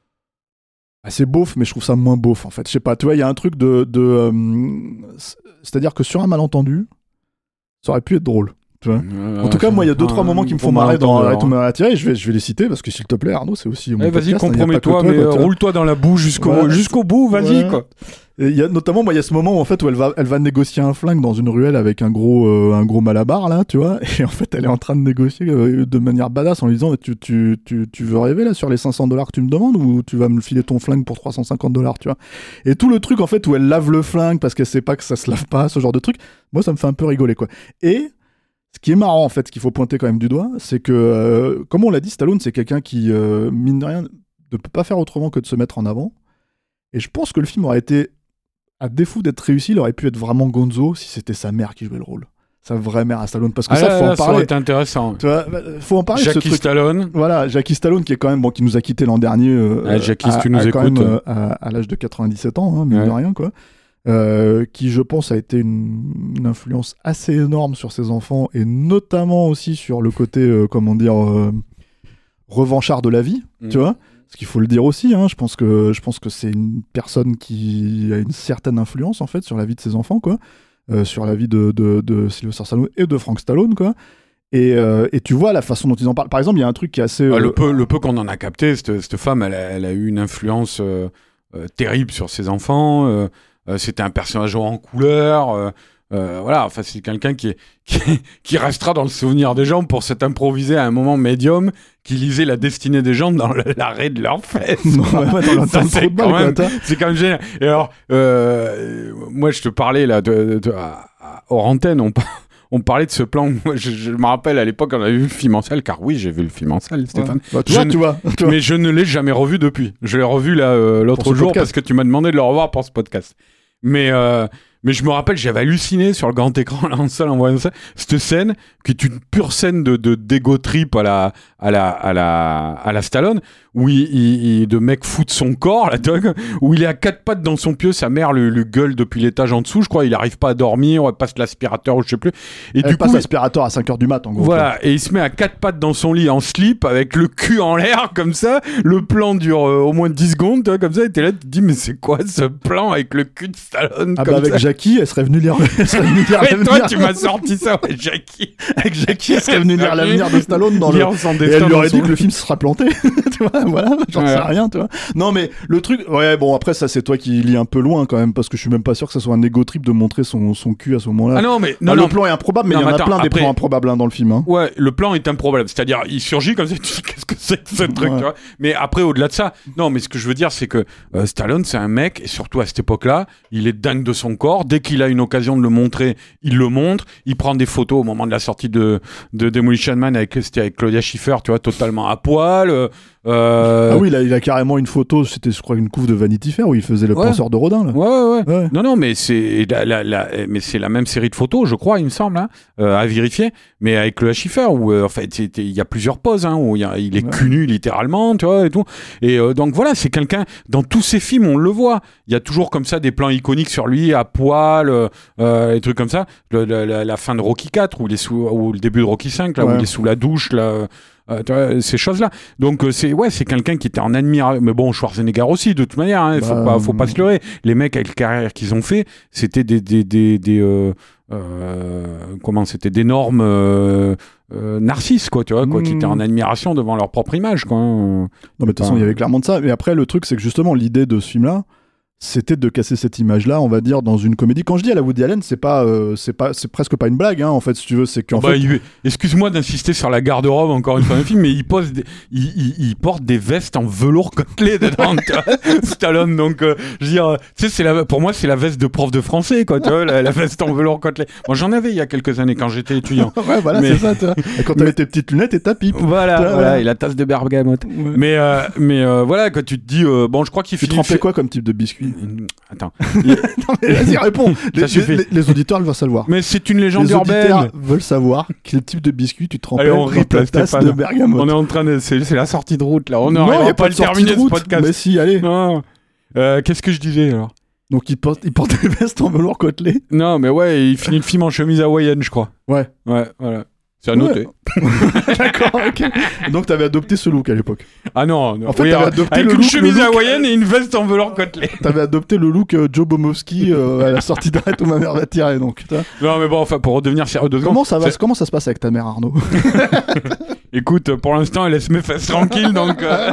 S3: C'est beauf, mais je trouve ça moins beauf en fait. Je sais pas, tu vois, il y a un truc de. de euh... C'est-à-dire que sur un malentendu, ça aurait pu être drôle. Tu vois euh, en tout cas, moi, il y a deux trois moments qui me font marrer dans Arrête ou ma mère va tirer, et je vais, je vais les citer parce que s'il te plaît, Arnaud, c'est aussi. Mon
S5: eh, vas-y,
S3: podcast,
S5: compromets-toi, mais euh, roule-toi dans la boue jusqu'au, voilà. jusqu'au bout, vas-y, ouais. Quoi.
S3: Et y a, notamment, moi, il y a ce moment où, en fait, où elle va, elle va négocier un flingue dans une ruelle avec un gros, euh, un gros malabar, là, tu vois. Et en fait, elle est en train de négocier euh, de manière badass en lui disant tu, tu, tu, tu veux rêver, là, sur les cinq cents dollars que tu me demandes, ou tu vas me filer ton flingue pour trois cent cinquante dollars, tu vois. Et tout le truc, en fait, où elle lave le flingue parce qu'elle sait pas que ça se lave pas, ce genre de truc, moi, ça me fait un peu rigoler, quoi. Et. Ce qui est marrant, en fait, ce qu'il faut pointer quand même du doigt, c'est que, euh, comme on l'a dit, Stallone, c'est quelqu'un qui, euh, mine de rien, ne peut pas faire autrement que de se mettre en avant. Et je pense que le film aurait été, à défaut d'être réussi, il aurait pu être vraiment Gonzo si c'était sa mère qui jouait le rôle. Sa vraie mère à Stallone. Parce que
S5: ah
S3: ça,
S5: là,
S3: faut
S5: là,
S3: en parler.
S5: Ça aurait été intéressant.
S3: Tu vois, faut en parler.
S5: Jackie
S3: de ce truc.
S5: Stallone.
S3: Voilà, Jackie Stallone qui est quand même bon, qui nous a quitté l'an dernier. Euh,
S5: ah, Jackie,
S3: à,
S5: si tu nous
S3: à,
S5: écoutes,
S3: quand même,
S5: euh...
S3: à, à l'âge de quatre-vingt-dix-sept ans, hein, mine
S5: ouais.
S3: de rien, quoi. Euh, qui, je pense, a été une, une influence assez énorme sur ses enfants et notamment aussi sur le côté, euh, comment dire, euh, revanchard de la vie, mmh. tu vois. Parce qu'il faut le dire aussi, hein, je pense que je pense que c'est une personne qui a une certaine influence en fait sur la vie de ses enfants, quoi. Euh, sur la vie de, de, de Sylvester Stallone et de Frank Stallone, quoi. Et, euh, et tu vois la façon dont ils en parlent. Par exemple, il y a un truc qui est assez... Euh...
S5: Ah, le, peu, le peu qu'on en a capté, cette, cette femme, elle a, elle a eu une influence euh, euh, terrible sur ses enfants. Euh, euh, c'était un personnage en couleur. Euh, euh, voilà, enfin, c'est quelqu'un qui, est, qui, qui restera dans le souvenir des gens pour s'être improvisé à un moment médium qui lisait la destinée des gens dans l'arrêt de leurs fesses.
S3: Non, ouais, dans
S5: ça, c'est, quand même,
S3: quoi,
S5: c'est quand même génial. Et alors, euh, moi, je te parlais là, de, de, de, à, à, hors antenne, on, on parlait de ce plan. Moi, je, je me rappelle à l'époque, on avait vu le film en salle, car oui, j'ai vu le film en salle, Stéphane.
S3: Ouais. Bah, tu, vois,
S5: ne,
S3: tu, vois, tu vois.
S5: Mais je ne l'ai jamais revu depuis. Je l'ai revu là euh, l'autre jour
S3: podcast.
S5: parce que tu m'as demandé de le revoir pour ce podcast. Mais euh, mais je me rappelle, j'avais halluciné sur le grand écran là en salle en voyant ça, cette scène qui est une pure scène de de d'ego trip à la à la à la à la Stallone où il, il, il de mec fout son corps là, tu vois, où il est à quatre pattes dans son pieu, sa mère le, le gueule depuis l'étage en dessous, je crois, il arrive pas à dormir, on passe l'aspirateur ou je sais plus. Et
S3: Elle
S5: du
S3: passe
S5: coup,
S3: l'aspirateur à cinq heures du mat en gros.
S5: Voilà, quoi. Et il se met à quatre pattes dans son lit en slip avec le cul en l'air comme ça, le plan dure euh, au moins dix secondes, tu vois, comme ça, et t'es là, tu te dis mais c'est quoi ce plan avec le cul de Stallone
S3: ah
S5: comme
S3: bah avec
S5: ça.
S3: Jackie, elle serait venue lire, elle serait venue lire
S5: Mais
S3: l'avenir.
S5: toi tu m'as sorti ça, ouais, Jackie.
S3: Avec Jackie, elle serait venue lire l'avenir de Stallone dans le... Et elle lui aurait dit que le film se sera planté. Tu vois, voilà, j'en ouais. sais rien, tu vois. Non mais le truc, ouais bon après ça c'est toi qui lis un peu loin quand même parce que je suis même pas sûr que ça soit un ego trip de montrer son, son cul à ce moment-là.
S5: Ah non mais non,
S3: ah,
S5: non,
S3: le plan est improbable mais il y en a
S5: attends,
S3: plein des
S5: après...
S3: plans improbables hein, dans le film. Hein.
S5: Ouais, le plan est improbable, c'est-à-dire il surgit comme ça, tu dis qu'est-ce que c'est que ce truc,
S3: ouais.
S5: tu vois. Mais après au-delà de ça, non mais ce que je veux dire c'est que euh, Stallone c'est un mec et surtout à cette époque-là, il est dingue de son corps. Dès qu'il a une occasion de le montrer, il le montre. Il prend des photos au moment de la sortie de de Demolition Man avec c'était avec Claudia Schiffer, tu vois, totalement à poil. Euh...
S3: Ah oui, il a, il a carrément une photo, c'était je crois une couve de Vanity Fair où il faisait le
S5: ouais.
S3: penseur de Rodin. Là.
S5: Ouais, ouais, ouais,
S3: ouais.
S5: Non, non, mais c'est la, la, la, mais c'est la même série de photos, je crois, il me semble, hein, euh, à vérifier. Mais avec le Schiffer, où euh, en fait, il y a plusieurs poses, hein, où y a, il est ouais. cul nu littéralement, tu vois, et tout. Et euh, donc voilà, c'est quelqu'un. Dans tous ses films, on le voit. Il y a toujours comme ça des plans iconiques sur lui à poil, euh, des trucs comme ça. Le, la, la, la fin de Rocky quatre, ou les sous, ou le début de Rocky cinq, là, ouais. où il est sous la douche, là. Euh, tu vois, ces choses-là. Donc euh, c'est ouais, c'est quelqu'un qui était en admiration. Mais bon, Schwarzenegger aussi, de toute manière. Hein, bah, faut pas, faut pas se leurrer. Les mecs avec la carrière qu'ils ont fait, c'était des des des, des euh, euh, comment c'était d'énormes euh, euh, narcisses, quoi. Tu vois, quoi, mmh. qui étaient en admiration devant leur propre image, quoi.
S3: Non, mais de toute façon, il y avait clairement de ça. Mais après, le truc, c'est que justement, l'idée de ce film-là, c'était de casser cette image-là, on va dire, dans une comédie. Quand je dis à la Woody Allen, c'est pas, euh, c'est pas, c'est presque pas une blague, hein, en fait, si tu veux, c'est qu'en
S5: bah,
S3: fait.
S5: Il... Excuse-moi d'insister sur la garde-robe encore une fois dans le film, mais il, pose des... il, il, il porte des vestes en velours côtelé dedans, Stallone. Donc, euh, je veux dire, tu sais, c'est la... pour moi, c'est la veste de prof de français, quoi, tu vois, la, la veste en velours côtelé. Moi, j'en avais il y a quelques années quand j'étais étudiant.
S3: Ouais, voilà, mais... c'est ça, tu vois. Et quand t'avais mais... tes petites lunettes et ta pipe.
S5: Voilà,
S3: voilà,
S5: voilà, et la tasse de bergamote. Ouais. Mais, euh, mais euh, voilà, quand tu te dis, euh, bon, je crois qu'il
S3: tu
S5: finit.
S3: Tu trempais quoi comme type de biscuit?
S5: Attends.
S3: non mais vas-y réponds. Les,
S5: les,
S3: les, les auditeurs le veulent savoir.
S5: Mais c'est une légende
S3: les
S5: urbaine.
S3: Les auditeurs veulent savoir quel type de biscuit tu trempais
S5: dans ta
S3: tasse de bergamote.
S5: On est en train de, c'est, c'est la sortie de route là. On
S3: n'arrivera
S5: pas, pas
S3: à
S5: le terminer ce podcast.
S3: Mais si, allez.
S5: Non. Euh, qu'est-ce que je disais alors?
S3: Donc il porte, il porte des vestes en velours côtelé.
S5: Non mais ouais, il finit le film en chemise hawaïenne, je crois.
S3: Ouais.
S5: Ouais, voilà. C'est à noter.
S3: Ouais. D'accord, ok. Donc t'avais adopté ce look à l'époque.
S5: Ah non, non.
S3: En fait,
S5: oui,
S3: t'avais
S5: alors,
S3: adopté
S5: avec
S3: le
S5: une
S3: look,
S5: chemise
S3: le look...
S5: hawaïenne et une veste en velours côtelé.
S3: T'avais adopté le look euh, Joe Bomowski euh, à la sortie d'Arrête où ma mère va tirer, donc. T'as...
S5: Non mais bon, enfin pour redevenir sérieux deux secondes.
S3: Comment ça va, comment ça se passe avec ta mère, Arnaud?
S5: Écoute, pour l'instant, elle laisse mes fesses tranquilles, donc. Euh...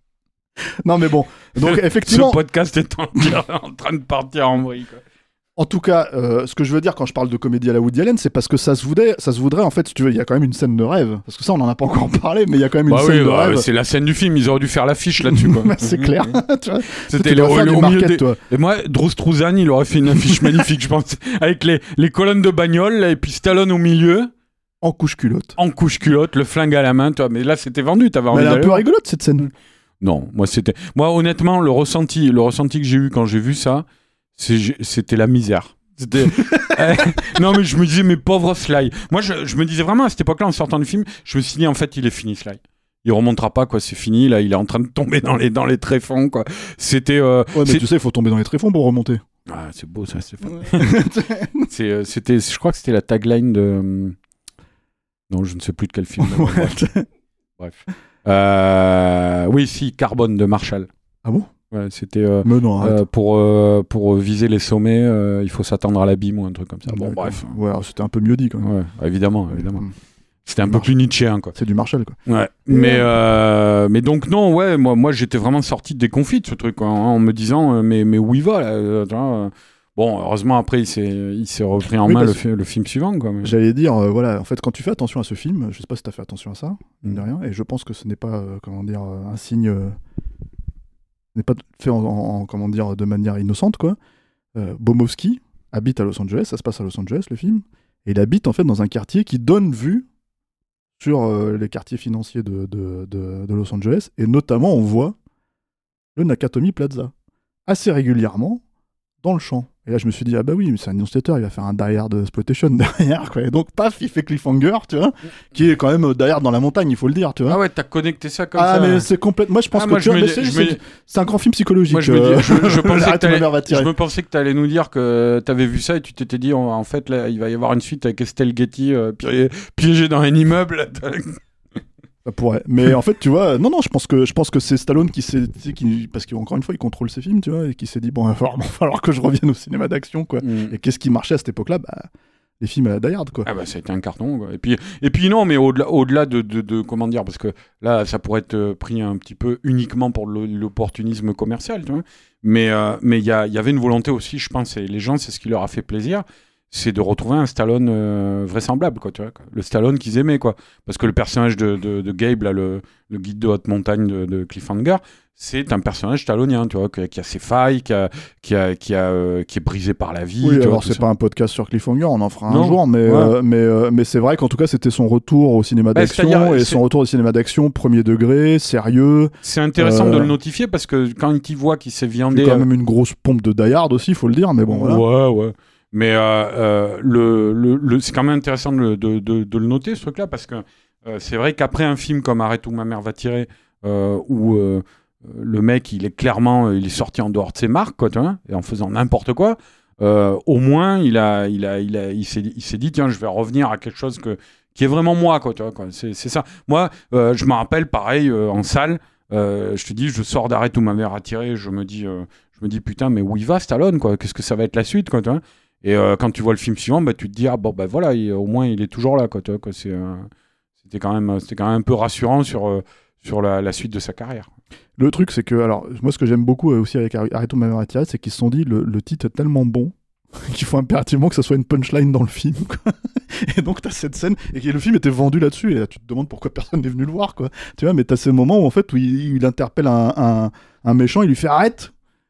S3: Non mais bon, donc effectivement.
S5: Ce podcast est en, en train de partir en vrille, quoi.
S3: En tout cas, euh, ce que je veux dire quand je parle de comédie à la Woody Allen, c'est parce que ça se voudrait, ça se voudrait en fait, si tu veux, il y a quand même une scène de rêve. Parce que ça, on en a pas encore parlé, mais il y a quand même une
S5: bah
S3: scène
S5: oui,
S3: de
S5: bah,
S3: rêve.
S5: C'est la scène du film, ils auraient dû faire l'affiche là-dessus, quoi.
S3: C'est clair. Tu vois,
S5: c'était le, le, au milieu des... toi. Et moi, Drew Struzan, il aurait fait une affiche magnifique, je pense, avec les, les colonnes de bagnole, là, et puis Stallone au milieu.
S3: En couche culotte.
S5: En couche culotte, le flingue à la main, toi. Mais là, c'était vendu, t'avais envie
S3: d'aller. Elle est un peu
S5: voir.
S3: rigolote cette scène.
S5: Non, moi c'était, moi honnêtement le ressenti, le ressenti que j'ai eu quand j'ai vu ça, c'est, c'était la misère. C'était... non mais je me disais mais pauvre Sly. Moi je, je me disais vraiment à cette époque-là en sortant du film, je me suis dit en fait il est fini Sly. Il remontera pas quoi, c'est fini là, il est en train de tomber dans les dans les tréfonds quoi. C'était. Euh,
S3: ouais mais
S5: c'est...
S3: tu sais il faut tomber dans les tréfonds pour remonter.
S5: Ah c'est beau ça, c'est ouais. c'est, euh, c'était, je crois que c'était la tagline de. Non je ne sais plus de quel film. Bref. Bref. Euh, oui, si, Carbone de Marshall.
S3: Ah bon ?
S5: Ouais, c'était euh,
S3: Mais non,
S5: euh, pour, euh, pour viser les sommets, euh, il faut s'attendre à l'abîme ou un truc comme ça. Bon,
S3: D'accord.
S5: bref.
S3: Ouais, alors, c'était un peu mieux dit quand même.
S5: Ouais, évidemment, évidemment.
S3: Mmh.
S5: C'était un peu plus Nietzschéen, quoi.
S3: C'est du Marshall, quoi.
S5: Ouais. Mais, euh, mais donc, non, ouais, moi, moi j'étais vraiment sorti déconfit de ce truc, quoi, hein, en me disant, euh, mais, mais où il va, là euh, tu vois, euh... Bon, heureusement, après, il s'est, il s'est repris en oui, main le, fi- le film suivant. Quoi, mais...
S3: J'allais dire, euh, voilà, en fait, quand tu fais attention à ce film, je sais pas si tu as fait attention à ça, mine de rien, et je pense que ce n'est pas, euh, comment dire, un signe, euh, n'est pas fait en, en, comment dire, de manière innocente, quoi. Euh, Bomowski habite à Los Angeles, ça se passe à Los Angeles, le film, et il habite, en fait, dans un quartier qui donne vue sur euh, les quartiers financiers de, de, de, de Los Angeles, et notamment, on voit le Nakatomi Plaza, assez régulièrement, dans le champ. Et là, je me suis dit, ah bah oui, mais c'est un newsletter, il va faire un Die Hard exploitation derrière, quoi. Et donc, paf, il fait Cliffhanger, tu vois, qui est quand même Die Hard dans la montagne, il faut le dire, tu vois.
S5: Ah ouais, t'as connecté ça comme
S3: ah,
S5: ça.
S3: Ah, mais c'est complètement. Moi, je pense
S5: ah,
S3: que
S5: moi,
S3: tu vois,
S5: me...
S3: c'est,
S5: me...
S3: c'est... c'est un grand film psychologique.
S5: Moi, je, me
S3: euh...
S5: dis, je, je, pensais que
S3: je
S5: me pensais que t'allais nous dire que t'avais vu ça et tu t'étais dit, en fait, là, il va y avoir une suite avec Estelle Getty euh, piégée dans un immeuble.
S3: Ça pourrait. Mais en fait, tu vois, non, non, je pense que, je pense que c'est Stallone qui s'est. Qui, parce qu'encore une fois, il contrôle ses films, tu vois, et qui s'est dit, bon, il va falloir, il va falloir que je revienne au cinéma d'action, quoi. Mm. Et qu'est-ce qui marchait à cette époque-là ? Bah, les films à la Die Hard, quoi.
S5: Ah, bah, ça a été un carton, quoi. Et puis, et puis non, mais au-delà, au-delà de, de, de. Comment dire ? Parce que là, ça pourrait être pris un petit peu uniquement pour l'opportunisme commercial, tu vois. Mais il euh, mais y, a, y avait une volonté aussi, je pense, et les gens, c'est ce qui leur a fait plaisir. C'est de retrouver un Stallone euh, vraisemblable, quoi, tu vois, quoi. Le Stallone qu'ils aimaient, quoi. Parce que le personnage de, de, de Gabe, là, le, le guide de haute montagne de, de Cliffhanger, c'est un personnage stallonien, tu vois, qui a ses failles, qui, a, qui, a, qui, a, euh, qui est brisé par la vie.
S3: Oui, alors
S5: vois,
S3: c'est
S5: ça.
S3: Pas un podcast sur Cliffhanger, on en fera
S5: non.
S3: un jour, mais,
S5: ouais.
S3: euh, mais, euh, mais c'est vrai qu'en tout cas, c'était son retour au cinéma bah, d'action, et c'est... son retour au cinéma d'action premier degré, sérieux.
S5: C'est intéressant euh... de le notifier, parce que quand il voit qu'il s'est viandé...
S3: C'est quand même une grosse pompe de Die Hard aussi, il faut le dire, mais bon, voilà.
S5: Ouais, ouais. Mais euh, euh, le, le, le, c'est quand même intéressant de, de, de, de le noter, ce truc-là, parce que euh, c'est vrai qu'après un film comme Arrête où ma mère va tirer, euh, où euh, le mec, il est clairement il est sorti en dehors de ses marques, quoi, tu vois, et en faisant n'importe quoi, euh, au moins, il, a, il, a, il, a, il, s'est, il s'est dit, tiens, je vais revenir à quelque chose que, qui est vraiment moi, quoi, tu vois, quoi. C'est, c'est ça. Moi, euh, je me rappelle, pareil, euh, en salle, euh, je te dis, je sors d'Arrête où ma mère a tiré, je me dis, euh, je me dis putain, mais où il va, Stallone, quoi, qu'est-ce que ça va être la suite, quoi, tu vois. Et euh, quand tu vois le film suivant, bah, tu te dis, ah bon, bah voilà, il, au moins il est toujours là, quoi, tu vois, quoi. C'est, euh, c'était, quand même, c'était quand même un peu rassurant sur, euh, sur la, la suite de sa carrière.
S3: Le truc, c'est que, alors, moi, ce que j'aime beaucoup aussi avec Arrête où ma mère a tiré, c'est qu'ils se sont dit, le, le titre est tellement bon qu'il faut impérativement que ça soit une punchline dans le film, quoi. Et donc, t'as cette scène, et le film était vendu là-dessus, et là, tu te demandes pourquoi personne n'est venu le voir, quoi. Tu vois, mais t'as ces moments où, en fait, où il, il interpelle un, un, un méchant, il lui fait arrête.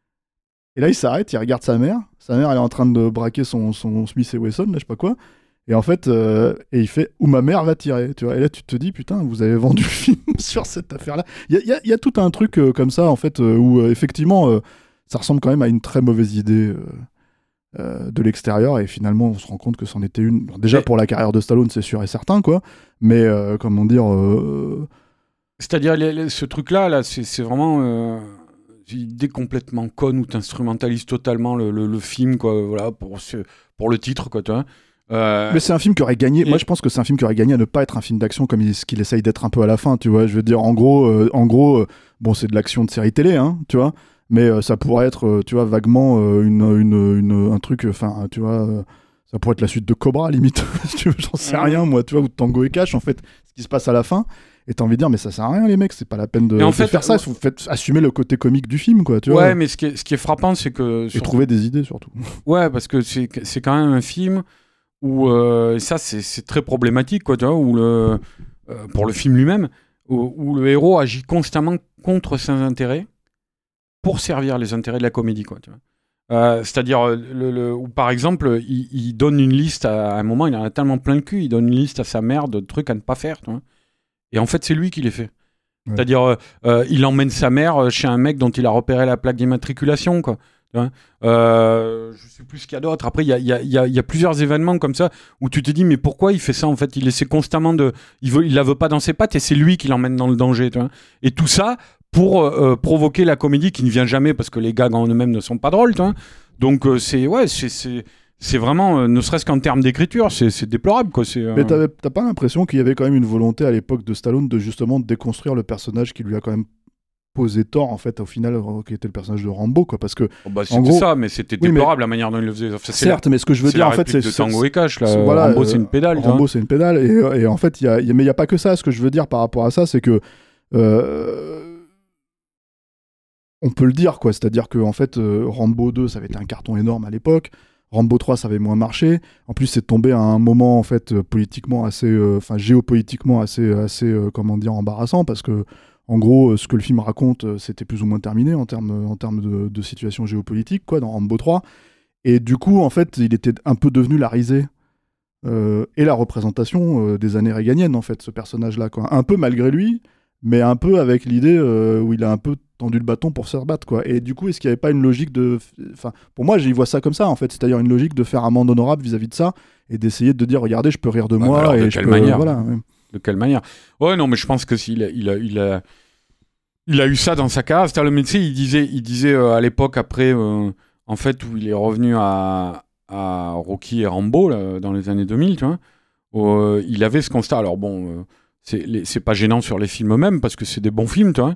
S3: Et là, il s'arrête, il regarde sa mère. Sa mère, elle est en train de braquer son, son Smith et Wesson, là, je sais pas quoi. Et en fait, euh, et il fait où ma mère va tirer, tu vois. Et là, tu te dis, putain, vous avez vendu le film sur cette affaire-là. Il y a, y, y a tout un truc euh, comme ça, en fait, euh, où euh, effectivement, euh, ça ressemble quand même à une très mauvaise idée euh, euh, de l'extérieur. Et finalement, on se rend compte que c'en était une. Déjà, pour la carrière de Stallone, c'est sûr et certain, quoi. Mais, euh, comment dire. Euh...
S5: C'est-à-dire, les, les, ce truc-là, là, c'est, c'est vraiment. Euh... une idée complètement conne où tu instrumentalises totalement le, le, le film, quoi, voilà, pour, ce, pour le titre, quoi, tu vois. Euh...
S3: Mais c'est un film qui aurait gagné. Et... Moi, je pense que c'est un film qui aurait gagné à ne pas être un film d'action comme il, ce qu'il essaye d'être un peu à la fin, tu vois. Je veux dire, en gros, euh, en gros, euh, bon, c'est de l'action de série télé, hein, tu vois. Mais euh, ça pourrait être, euh, tu vois, vaguement euh, une, une, une, un truc, enfin, tu vois, euh, ça pourrait être la suite de Cobra, limite. Tu vois, j'en sais rien, moi, tu vois, ou de Tango et Cash, en fait, ce qui se passe à la fin. Et t'as envie de dire, mais ça sert à rien, les mecs, c'est pas la peine de, de fait, faire ça, il faut fait, assumer le côté comique du film, quoi, tu
S5: ouais,
S3: vois.
S5: Ouais, mais ce qui est, ce qui est frappant, c'est que...
S3: Et surtout... trouver des idées, surtout.
S5: Ouais, parce que c'est, c'est quand même un film où, euh, ça, c'est, c'est très problématique, quoi, tu vois, où le, euh, pour le film lui-même, où, où le héros agit constamment contre ses intérêts pour servir les intérêts de la comédie, quoi, tu vois. Euh, c'est-à-dire, le, le, où, par exemple, il, il donne une liste, à, à un moment, il en a tellement plein le cul, il donne une liste à sa mère de trucs à ne pas faire, tu vois. Et en fait, c'est lui qui les fait. Ouais. C'est-à-dire, euh, euh, il emmène sa mère chez un mec dont il a repéré la plaque d'immatriculation, quoi. Hein euh, je sais plus ce qu'il y a d'autre. Après, il y a, y, a, y, a, y a plusieurs événements comme ça où tu te dis, mais pourquoi il fait ça en fait? Il essaie constamment de. Il, veut, il la veut pas dans ses pattes et c'est lui qui l'emmène dans le danger. Tu vois, et tout ça pour euh, provoquer la comédie qui ne vient jamais parce que les gags en eux-mêmes ne sont pas drôles. Tu vois. Donc, euh, c'est. Ouais, c'est. c'est C'est vraiment, euh, ne serait-ce qu'en termes d'écriture, c'est, c'est déplorable. Quoi. C'est, euh...
S3: Mais t'avais, t'as pas l'impression qu'il y avait quand même une volonté à l'époque de Stallone de justement déconstruire le personnage qui lui a quand même posé tort, en fait, au final, qui était le personnage de Rambo, quoi, parce que...
S5: Oh bah, c'était gros... ça, mais c'était déplorable oui, mais... la manière dont il le faisait. Enfin, c'est
S3: Certes,
S5: la...
S3: mais ce que je veux
S5: c'est
S3: dire,
S5: en
S3: fait, c'est...
S5: de Tango et Cash, là.
S3: C'est, voilà,
S5: Rambo, c'est une pédale.
S3: Rambo, c'est une pédale, et, et en fait, y a, y a... mais il n'y a pas que ça. Ce que je veux dire par rapport à ça, c'est que... Euh... On peut le dire, quoi. C'est-à-dire que, en fait, euh, Rambo deux, ça avait été un carton énorme à l'époque. Rambo trois, ça avait moins marché. En plus, c'est tombé à un moment, en fait, euh, politiquement assez... Enfin, euh, géopolitiquement assez, assez euh, comment dire, embarrassant, parce que, en gros, euh, ce que le film raconte, euh, c'était plus ou moins terminé en termes en termes de, de situation géopolitique, quoi, dans Rambo trois. Et du coup, en fait, il était un peu devenu la risée euh, et la représentation euh, des années réganiennes, en fait, ce personnage-là, quoi. Un peu malgré lui, mais un peu avec l'idée euh, où il a un peu tendu le bâton pour se rebattre, quoi. Et du coup, est-ce qu'il n'y avait pas une logique de... Enfin, pour moi, j'y vois ça comme ça, en fait. C'est-à-dire une logique de faire amende honorable vis-à-vis de ça et d'essayer de dire, regardez, je peux rire de ouais, moi.
S5: Alors,
S3: et
S5: de
S3: je
S5: quelle
S3: peux...
S5: manière
S3: voilà, ouais.
S5: De quelle manière Ouais, non, mais je pense que s'il a, il a, il a, il a eu ça dans sa carrière. C'est-à-dire, le médecin, il disait, il disait euh, à l'époque, après, euh, en fait, où il est revenu à, à Rocky et Rambo, là, dans les années deux mille, tu vois, où, euh, il avait ce constat. Alors bon... Euh, C'est, les, c'est pas gênant sur les films eux-mêmes parce que c'est des bons films, tu vois.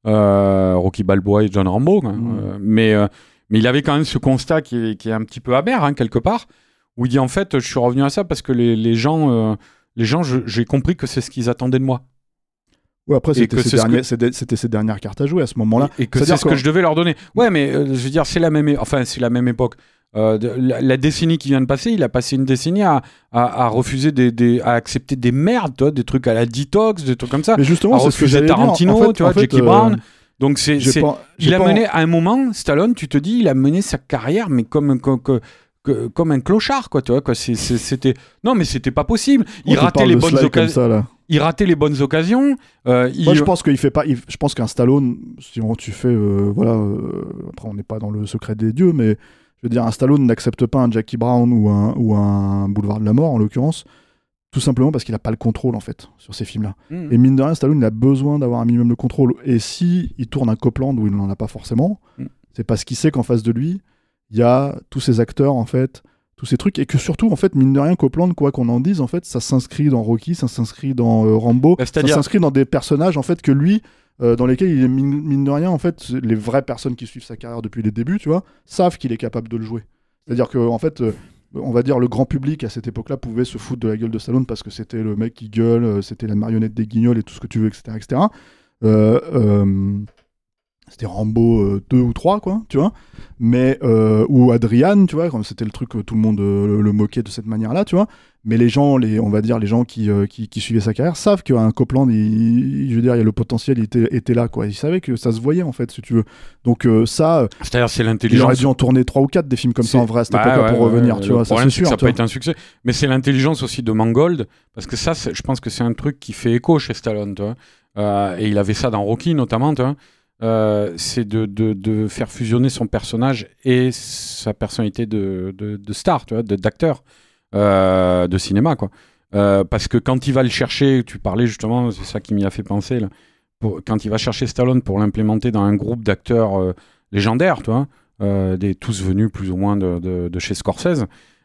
S5: Euh, Rocky Balboa et John Rambo. Quoi. Mmh. Euh, mais, euh, mais il avait quand même ce constat qui est, qui est un petit peu amer, hein, quelque part, où il dit en fait, je suis revenu à ça parce que les, les gens, euh, les gens je, j'ai compris que c'est ce qu'ils attendaient de moi.
S3: Ouais, après, c'était ses, derniers, que... c'était, c'était ses dernières cartes à jouer à ce moment-là.
S5: Et, et que c'est ce que je devais leur donner. Ouais, mais euh, je veux dire, c'est la même, é- enfin, c'est la même époque. Euh, de, la, la décennie qui vient de passer, il a passé une décennie à, à, à refuser des, des, à accepter des merdes, toi, des trucs à la Detox, des trucs comme ça.
S3: Mais justement,
S5: à
S3: c'est
S5: refuser
S3: ce que
S5: Tarantino,
S3: en fait,
S5: tu vois,
S3: en fait,
S5: Jackie
S3: euh,
S5: Brown. Donc c'est, c'est
S3: pas,
S5: il a
S3: pas...
S5: mené à un moment, Stallone, tu te dis, il a mené sa carrière, mais comme comme comme, comme un clochard, quoi, tu vois, quoi. C'est, c'est, c'était non, mais c'était pas possible. Il
S3: oh,
S5: ratait les bonnes occasions. Il ratait les bonnes occasions. Euh, il...
S3: Moi, je pense qu'il fait pas. Il... Je pense qu'un Stallone, si on, tu fais, euh, voilà. Euh... Après, on n'est pas dans le secret des dieux, mais je veux dire, un Stallone n'accepte pas un Jackie Brown ou un ou un Boulevard de la Mort, en l'occurrence, tout simplement parce qu'il n'a pas le contrôle en fait sur ces films-là. Mmh. Et mine de rien, Stallone, il a besoin d'avoir un minimum de contrôle. Et si il tourne un Copland où il n'en a pas forcément, mmh. c'est parce qu'il sait qu'en face de lui, il y a tous ces acteurs en fait. Tous ces trucs, et que surtout, en fait, mine de rien, Copland, quoi qu'on en dise, en fait, ça s'inscrit dans Rocky, ça s'inscrit dans euh, Rambo, bah, ça s'inscrit dans des personnages, en fait, que lui, euh, dans lesquels il est, mine, mine de rien, en fait, les vraies personnes qui suivent sa carrière depuis les débuts, tu vois, savent qu'il est capable de le jouer. C'est-à-dire que, en fait, euh, on va dire, le grand public, à cette époque-là, pouvait se foutre de la gueule de Stallone parce que c'était le mec qui gueule, euh, c'était la marionnette des guignols et tout ce que tu veux, et cetera, et cetera. Euh, euh, C'était Rambo euh, deux ou trois, quoi, tu vois. Mais, euh, ou Adrian, tu vois, comme c'était le truc que tout le monde euh, le, le moquait de cette manière-là, tu vois. Mais les gens, les, on va dire, les gens qui, euh, qui, qui suivaient sa carrière savent qu'un Copland, il, je veux dire, il y a le potentiel, il était, était là, quoi. Ils savaient que ça se voyait, en fait, si tu veux. Donc, euh, ça.
S5: C'est-à-dire, c'est l'intelligence.
S3: Il aurait dû en tourner trois ou quatre des films comme
S5: c'est...
S3: ça, en vrai, à cette
S5: bah,
S3: époque-là,
S5: ouais,
S3: pour
S5: ouais,
S3: revenir,
S5: ouais,
S3: tu vois. Ça, c'est sûr.
S5: Ça n'a pas été un succès. Mais c'est l'intelligence aussi de Mangold, parce que ça, je pense que c'est un truc qui fait écho chez Stallone, tu vois. Euh, et il avait ça dans Rocky, notamment, tu vois. Euh, c'est de, de, de faire fusionner son personnage et sa personnalité de, de, de star, tu vois, de, d'acteur euh, de cinéma, quoi. Euh, parce que quand il va le chercher, tu parlais justement, c'est ça qui m'y a fait penser, là, pour, quand il va chercher Stallone pour l'implémenter dans un groupe d'acteurs euh, légendaires, tu vois, euh, des, tous venus plus ou moins de, de, de chez Scorsese,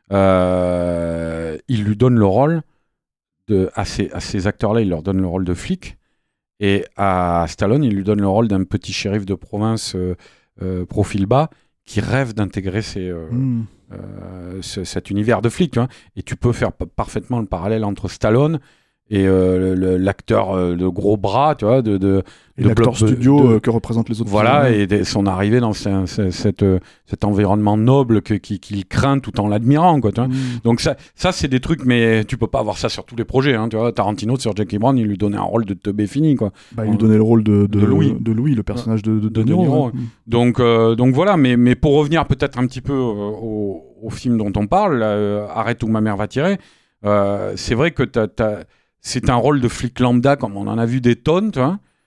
S5: euh, il lui donne le rôle, de, à, ces, à ces acteurs-là, il leur donne le rôle de flic. Et à Stallone, il lui donne le rôle d'un petit shérif de province euh, euh, profil bas qui rêve d'intégrer ces, euh, mmh. euh, ce, cet univers de flic. Tu vois. Et tu peux faire p- parfaitement le parallèle entre Stallone et euh, le, l'acteur euh, de gros bras, tu vois, de, de,
S3: et
S5: de
S3: l'acteur
S5: bloc,
S3: studio
S5: de,
S3: euh, que représentent les autres.
S5: Voilà, films. Et de, son arrivée dans ce, ce, cet, euh, cet environnement noble que, qui, qu'il craint tout en l'admirant, quoi. Tu vois. Mmh. Donc ça, ça, c'est des trucs, mais tu peux pas avoir ça sur tous les projets. Hein, tu vois. Tarantino sur Jackie Brown, il lui donnait un rôle de teubé fini, quoi.
S3: Bah, il lui donnait le rôle de, de,
S5: de Louis,
S3: de Louis, le personnage de, de, de, de, de Niro.
S5: Niro. Hein. Donc, euh, donc voilà. Mais, mais pour revenir peut-être un petit peu euh, au, au film dont on parle, euh, Arrête où ma mère va tirer. Euh, c'est vrai que t'as, t'as c'est un rôle de flic lambda, comme on en a vu des tonnes, tu vois.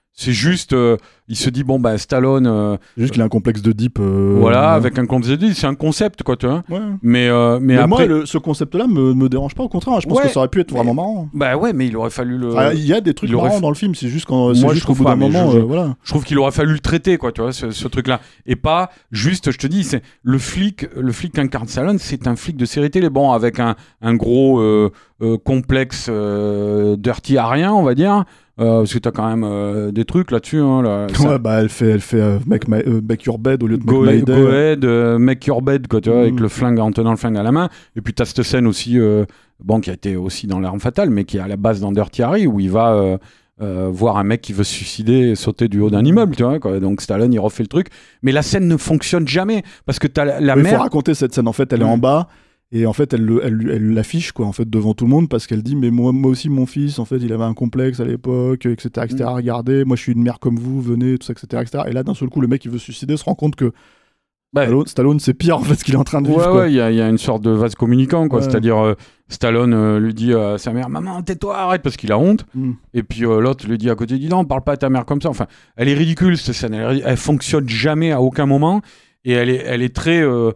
S5: C'est juste, euh, il se dit, bon, bah, Stallone. Euh,
S3: juste qu'il a un complexe de deep. Euh,
S5: voilà,
S3: euh,
S5: avec un complexe de deep, c'est un concept, quoi, tu vois.
S3: Ouais.
S5: Mais, euh, mais,
S3: mais
S5: après.
S3: Moi, le, ce concept-là me, me dérange pas, au contraire. Je pense
S5: ouais,
S3: que ça aurait pu être
S5: mais,
S3: vraiment marrant.
S5: Bah ouais, mais il aurait fallu le.
S3: Ah, il y a des trucs marrants
S5: fa...
S3: dans le film, c'est juste qu'au bout d'un moment.
S5: Je,
S3: euh, voilà.
S5: je trouve qu'il aurait fallu le traiter, quoi, tu vois, ce, ce truc-là. Et pas juste, je te dis, c'est le flic, le flic qu'incarne Stallone, c'est un flic de série télé, bon, avec un, un gros euh, euh, complexe euh, dirty arien, on va dire. Euh, parce que t'as quand même euh, des trucs là-dessus. Hein, là,
S3: ouais,
S5: ça...
S3: bah elle fait, elle fait euh, make, my, uh, make your bed au lieu de
S5: go
S3: make my day.
S5: Go ahead, uh, make your bed, quoi, tu vois,
S3: mm.
S5: avec le flingue, en tenant le flingue à la main. Et puis t'as cette scène aussi, euh, bon, qui a été aussi dans L'Arme Fatale, mais qui est à la base dans Dirty Harry, où il va euh, euh, voir un mec qui veut se suicider et sauter du haut d'un immeuble, tu vois, quoi. Donc Stallone, il refait le truc. Mais la scène ne fonctionne jamais, parce que t'as la, la
S3: Il
S5: mère...
S3: faut raconter cette scène, en fait, elle
S5: mm.
S3: est en bas. Et en fait, elle, elle, elle l'affiche quoi, en fait, devant tout le monde parce qu'elle dit mais moi, moi aussi mon fils, en fait, il avait un complexe à l'époque, et cetera, et cetera. Mmh. Regardez, moi je suis une mère comme vous, venez, tout ça, et cetera, et cetera. Et là, d'un seul coup, le mec il veut se suicider, se rend compte que bah, Stallone, Stallone, c'est pire en fait ce qu'il est en train de vivre.
S5: Ouais,
S3: quoi.
S5: ouais, il y, y a une sorte de vase communicant, quoi. Ouais. C'est-à-dire, euh, Stallone euh, lui dit à sa mère, maman, tais-toi, arrête, parce qu'il a honte. Mm. Et puis euh, l'autre lui dit à côté, dis non, parle pas à ta mère comme ça. Enfin, elle est ridicule cette scène. Elle, elle fonctionne jamais à aucun moment, et elle est, elle est très. Euh,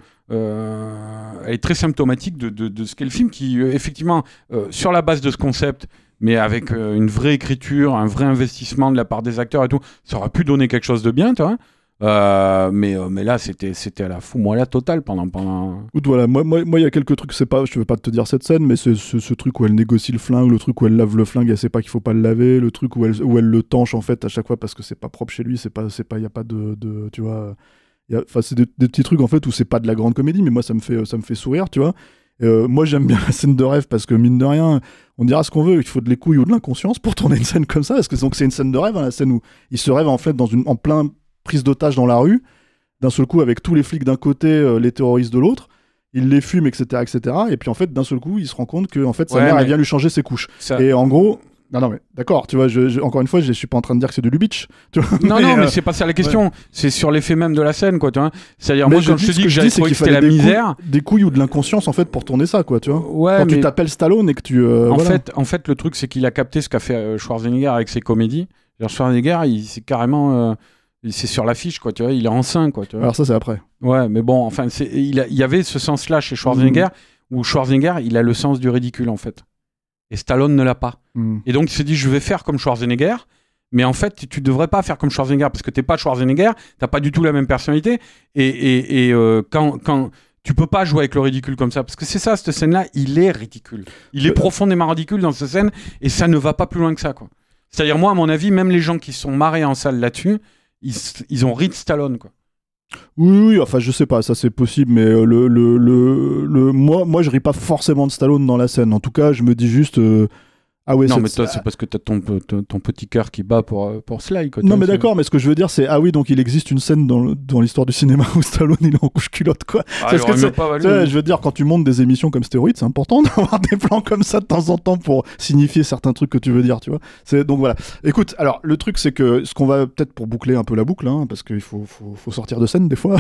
S5: Euh, elle est très symptomatique de, de, de ce qu'est le film qui, euh, effectivement, euh, sur la base de ce concept, mais avec euh, une vraie écriture, un vrai investissement de la part des acteurs et tout, ça aurait pu donner quelque chose de bien, tu vois. Euh, mais, euh, mais là, c'était, c'était à la fou-moi-la totale pendant... pendant...
S3: Voilà, moi, moi, moi, il y a quelques trucs, c'est pas, je veux pas te dire cette scène, mais c'est ce, ce truc où elle négocie le flingue, le truc où elle lave le flingue, elle sait pas qu'il faut pas le laver, le truc où elle, où elle le tanche, en fait, à chaque fois, parce que c'est pas propre chez lui, c'est pas, c'est pas, y a pas de, de tu vois... Enfin, c'est des, des petits trucs en fait où c'est pas de la grande comédie, mais moi ça me fait, ça me fait sourire, tu vois. Euh, moi j'aime bien la scène de rêve parce que mine de rien, on dira ce qu'on veut, il faut de les couilles ou de l'inconscience pour tourner une scène comme ça. Parce que donc c'est une scène de rêve, hein, la scène où il se rêve en fait dans une, en plein prise d'otage dans la rue, d'un seul coup avec tous les flics d'un côté, euh, les terroristes de l'autre. Il les fume, et cetera, et cetera. Et puis en fait, d'un seul coup, il se rend compte que en fait sa ouais, mère elle vient lui changer ses couches. Ça... Et en gros. Non, non, mais d'accord, tu vois, je, je, encore une fois, je suis pas en train de dire que c'est de Lubitsch. Tu vois,
S5: non,
S3: mais,
S5: non,
S3: euh,
S5: mais c'est pas ça la question. Ouais. C'est sur l'effet même de la scène, quoi, tu vois. C'est-à-dire,
S3: mais
S5: moi,
S3: je
S5: quand je te dis que, que j'avais trouvé que c'était la
S3: des
S5: misère.
S3: Couilles, des couilles ou de l'inconscience, en fait, pour tourner ça, quoi, tu vois.
S5: Ouais,
S3: quand
S5: mais...
S3: tu t'appelles Stallone et que tu. Euh,
S5: en,
S3: voilà.
S5: fait, en fait, le truc, c'est qu'il a capté ce qu'a fait euh, Schwarzenegger avec ses comédies. Alors, Schwarzenegger, il, c'est carrément. Euh, c'est sur l'affiche, quoi, tu vois. Il est enceint, quoi, tu vois.
S3: Alors, ça, c'est après.
S5: Ouais, mais bon, enfin, c'est, il, a, il y avait ce sens-là chez Schwarzenegger, mmh. où Schwarzenegger, il a le sens du ridicule, en fait. Et Stallone ne l'a pas. Mm. Et donc il s'est dit, je vais faire comme Schwarzenegger, mais en fait, tu devrais pas faire comme Schwarzenegger, parce que t'es pas Schwarzenegger, t'as pas du tout la même personnalité, et, et, et euh, quand, quand tu peux pas jouer avec le ridicule comme ça, parce que c'est ça, cette scène-là, il est ridicule. Il est euh... profondément ridicule dans cette scène, et ça ne va pas plus loin que ça, quoi. C'est-à-dire, moi, à mon avis, même les gens qui sont marrés en salle là-dessus, ils, ils ont ri de Stallone, quoi.
S3: Oui, oui, enfin je sais pas, ça c'est possible, mais le, le, le, le, moi, moi je ris pas forcément de Stallone dans la scène. En tout cas, je me dis juste. Euh... Ah ouais,
S5: non, mais toi, c'est parce que t'as ton, ton, ton petit cœur qui bat pour, pour Sly. Quoi,
S3: non, mais d'accord, mais ce que je veux dire, c'est ah oui, donc il existe une scène dans, dans l'histoire du cinéma où Stallone il est en couche culotte, quoi.
S5: Ah,
S3: parce que
S5: pas valu,
S3: je veux dire, quand tu montes des émissions comme Stéroïdes, c'est important d'avoir des plans comme ça de temps en temps pour signifier certains trucs que tu veux dire, tu vois. C'est, donc voilà. Écoute, alors le truc, c'est que ce qu'on va peut-être pour boucler un peu la boucle, hein, parce qu'il faut, faut, faut sortir de scène des fois.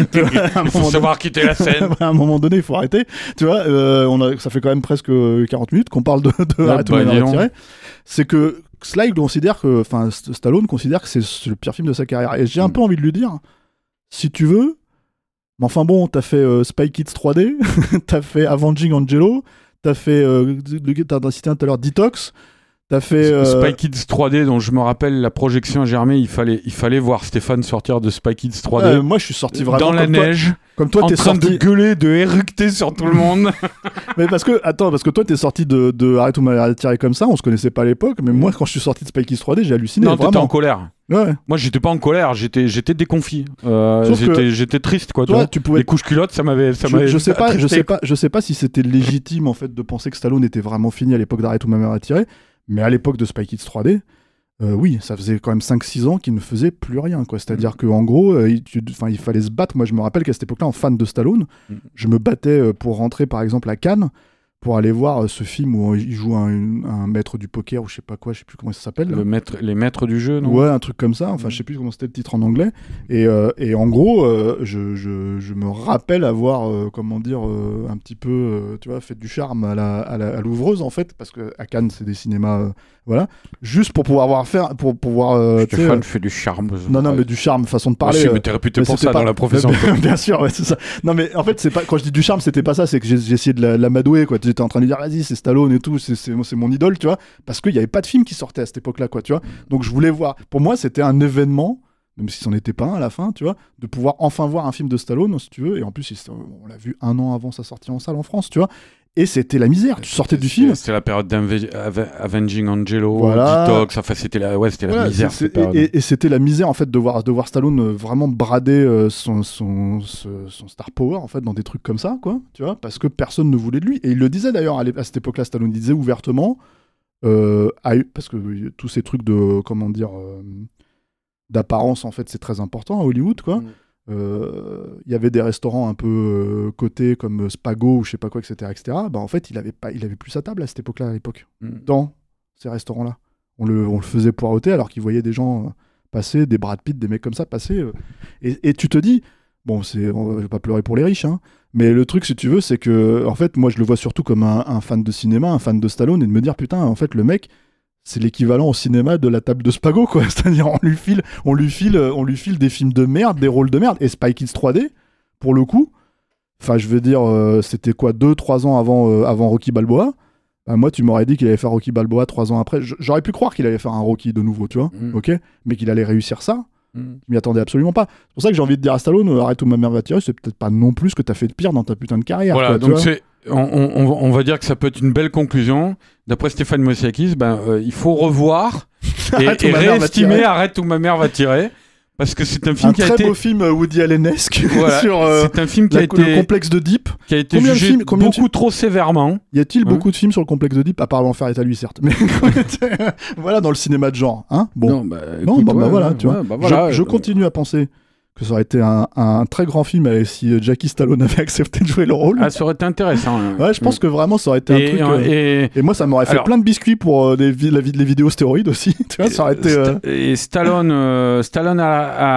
S5: Il faut savoir donné, quitter la scène.
S3: À un moment donné, il faut arrêter. Tu vois, euh, on a, ça fait quand même presque quarante minutes qu'on parle de, de
S5: ouais,
S3: Arrête
S5: bah,
S3: de tirer. C'est que Sly considère que, enfin, Stallone considère que c'est le pire film de sa carrière. Et j'ai un mm. peu envie de lui dire, si tu veux, mais enfin bon, t'as fait euh, Spy Kids trois D, t'as fait Avenging Angelo, t'as fait, euh, t'as cité tout à l'heure Detox, t'as fait... Euh...
S5: Spy Kids trois D, dont je me rappelle la projection à Germain, il fallait, il fallait voir Stéphane sortir de Spy Kids trois D.
S3: Euh, moi, je suis sorti vraiment
S5: dans la
S3: comme
S5: neige.
S3: Toi. Comme toi,
S5: en
S3: t'es
S5: train
S3: sorti...
S5: de gueuler, de éructer sur tout le monde.
S3: Mais parce que, attends, parce que toi, t'es sorti de, de Arrête ou m'a tiré comme ça, on se connaissait pas à l'époque, mais moi, quand je suis sorti de Spy Kids trois D, j'ai halluciné.
S5: Non,
S3: vraiment.
S5: t'étais en colère.
S3: Ouais.
S5: Moi, j'étais pas en colère, j'étais, j'étais déconfit. Euh, j'étais, j'étais triste, quoi.
S3: Toi,
S5: toi.
S3: tu pouvais...
S5: Les couches culottes, ça m'avait, ça
S3: je,
S5: m'avait.
S3: Je sais pas, je sais pas, je sais pas si c'était légitime en fait de penser que Stallone était vraiment fini à l'époque d'Arrête ou m'a mère tiré, mais à l'époque de Spy Kids trois D. Euh, oui, ça faisait quand même cinq six ans qu'il ne faisait plus rien, quoi. C'est-à-dire mmh. qu'en gros, euh, il, tu, il fallait se battre. Moi, je me rappelle qu'à cette époque-là, en fan de Stallone, mmh. je me battais euh, pour rentrer, par exemple, à Cannes, pour aller voir ce film où il joue un, un maître du poker ou je sais pas quoi, je sais plus comment ça s'appelle.
S5: Le maître, les maîtres du jeu, non ?
S3: Ouais, un truc comme ça. Enfin, je sais plus comment c'était le titre en anglais. Et, euh, et en gros, euh, je, je, je me rappelle avoir, euh, comment dire, euh, un petit peu, euh, tu vois, fait du charme à la, à la à l'ouvreuse en fait, parce que à Cannes c'est des cinémas, euh, voilà, juste pour pouvoir voir faire, pour pouvoir. Euh,
S5: Stéphane fait du charme.
S3: Non, non, mais du charme, façon de parler.
S5: Aussi,
S3: euh,
S5: mais t'es réputé
S3: mais
S5: pour ça
S3: pas...
S5: dans la profession.
S3: Bien sûr, ouais, c'est ça. Non, mais en fait, c'est pas quand je dis du charme, c'était pas ça, c'est que j'ai, j'ai essayé de la, de l'amadouer, quoi. J'étais en train de dire, vas-y, c'est Stallone et tout, c'est, c'est, c'est mon idole, tu vois, parce qu'il y avait pas de film qui sortait à cette époque-là, quoi, tu vois. Donc je voulais voir. Pour moi, c'était un événement, même si c'en était pas un à la fin, tu vois, de pouvoir enfin voir un film de Stallone, si tu veux. Et en plus, on l'a vu un an avant sa sortie en salle en France, tu vois. Et c'était la misère. Tu sortais du film.
S5: C'était la période d'Avenging Angelo,
S3: voilà.
S5: Detox. Enfin, c'était la, ouais, c'était la
S3: voilà,
S5: misère.
S3: C'est, c'est, et, et c'était la misère en fait de voir de voir Stallone vraiment brader son, son, son, son star power en fait dans des trucs comme ça, quoi. Tu vois, parce que personne ne voulait de lui. Et il le disait d'ailleurs à, à cette époque-là. Stallone il disait ouvertement, euh, à, parce que tous ces trucs de comment dire euh, d'apparence en fait, c'est très important à Hollywood, quoi. Mm. Il euh, y avait des restaurants un peu euh, cotés comme Spago ou je sais pas quoi, et cetera, et cetera. Bah, en fait, il avait pas, il avait plus sa table à cette époque-là, à l'époque, mm. dans ces restaurants-là. On le, on le faisait poireauter alors qu'il voyait des gens euh, passer, des Brad Pitt, des mecs comme ça passer. Euh, et, et tu te dis, bon, c'est, on, je vais pas pleurer pour les riches, hein, mais le truc, si tu veux, c'est que, en fait, moi, je le vois surtout comme un, un fan de cinéma, un fan de Stallone, et de me dire, putain, en fait, le mec. C'est l'équivalent au cinéma de la table de Spago, quoi. C'est-à-dire, on lui file, on lui file, on lui file des films de merde, des rôles de merde. Et Spy Kids trois D, pour le coup, enfin, je veux dire, euh, c'était quoi, deux, trois ans avant, euh, avant Rocky Balboa. Bah, moi, tu m'aurais dit qu'il allait faire Rocky Balboa trois ans après. J'aurais pu croire qu'il allait faire un Rocky de nouveau, tu vois, mm. ok, mais qu'il allait réussir ça. Mm. Je m'y attendais absolument pas. C'est pour ça que j'ai envie de dire à Stallone, arrête où ma mère va tirer. C'est peut-être pas non plus ce que t'as fait de pire dans ta putain de carrière.
S5: Voilà,
S3: quoi,
S5: donc c'est. On, on, on va dire que ça peut être une belle conclusion. D'après Stéphane Moïsakis, ben, euh, il faut revoir et, et réestimer Arrête où ma mère va tirer. Parce que c'est un film
S3: un
S5: qui a
S3: été... Un très
S5: été...
S3: beau film Woody Allen-esque
S5: voilà,
S3: sur euh,
S5: c'est un film qui
S3: la,
S5: a été...
S3: le complexe de Deep.
S5: Qui a été
S3: combien
S5: jugé
S3: films, combien
S5: beaucoup
S3: films...
S5: trop sévèrement.
S3: Y a-t-il
S5: hein
S3: beaucoup de films sur le complexe de Deep, à part l'enfer est à lui, certes. Mais voilà, dans le cinéma de genre. Hein bon.
S5: Non, bah,
S3: non,
S5: écoute,
S3: bah,
S5: ouais,
S3: bah voilà,
S5: ouais,
S3: tu vois.
S5: ouais, bah, voilà,
S3: je, je continue à penser que ça aurait été un, un très grand film si Jackie Stallone avait accepté de jouer le rôle.
S5: Ah, ça aurait été intéressant. Hein.
S3: Ouais, je pense que vraiment ça aurait été
S5: et,
S3: un truc.
S5: Euh,
S3: et... et moi, ça m'aurait fait Alors, plein de biscuits pour euh, les, la, les vidéos stéroïdes aussi. Tu vois, ça aurait été. Euh...
S5: Et Stallone, euh, Stallone a,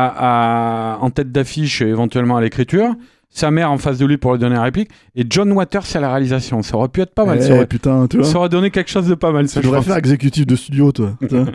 S5: a, a, en tête d'affiche, éventuellement à l'écriture. Sa mère en face de lui pour lui donner la réplique. Et John Waters à la réalisation. Ça aurait pu être pas mal.
S3: Eh,
S5: ça, aurait,
S3: putain, tu vois.
S5: ça aurait donné quelque chose de pas mal. Ça,
S3: tu devrais faire exécutif de studio, toi.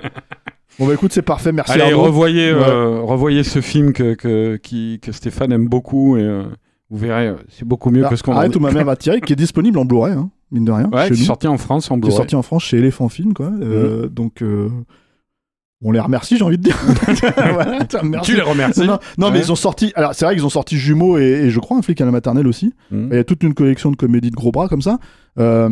S3: Bon bah écoute, c'est parfait, merci.
S5: Allez,
S3: Arnaud.
S5: revoyez,
S3: ouais.
S5: euh, revoyez ce film que, que, qui, que Stéphane aime beaucoup et euh, vous verrez, c'est beaucoup mieux
S3: ah,
S5: que ce qu'on a.
S3: Arrête où ma mère va tirer, qui est disponible en Blu-ray, hein, mine de rien.
S5: Ouais, qui est sorti en France en Blu-ray.
S3: Qui est sorti en France chez Elephant Film, quoi. Euh, mmh. Donc, euh, on les remercie, j'ai envie de dire. Voilà,
S5: tu les remercies.
S3: Non, non ouais. mais ils ont sorti. Alors c'est vrai qu'ils ont sorti Jumeaux et, et je crois un flic à la maternelle aussi. Mmh. Il y a toute une collection de comédies de gros bras comme ça. Euh,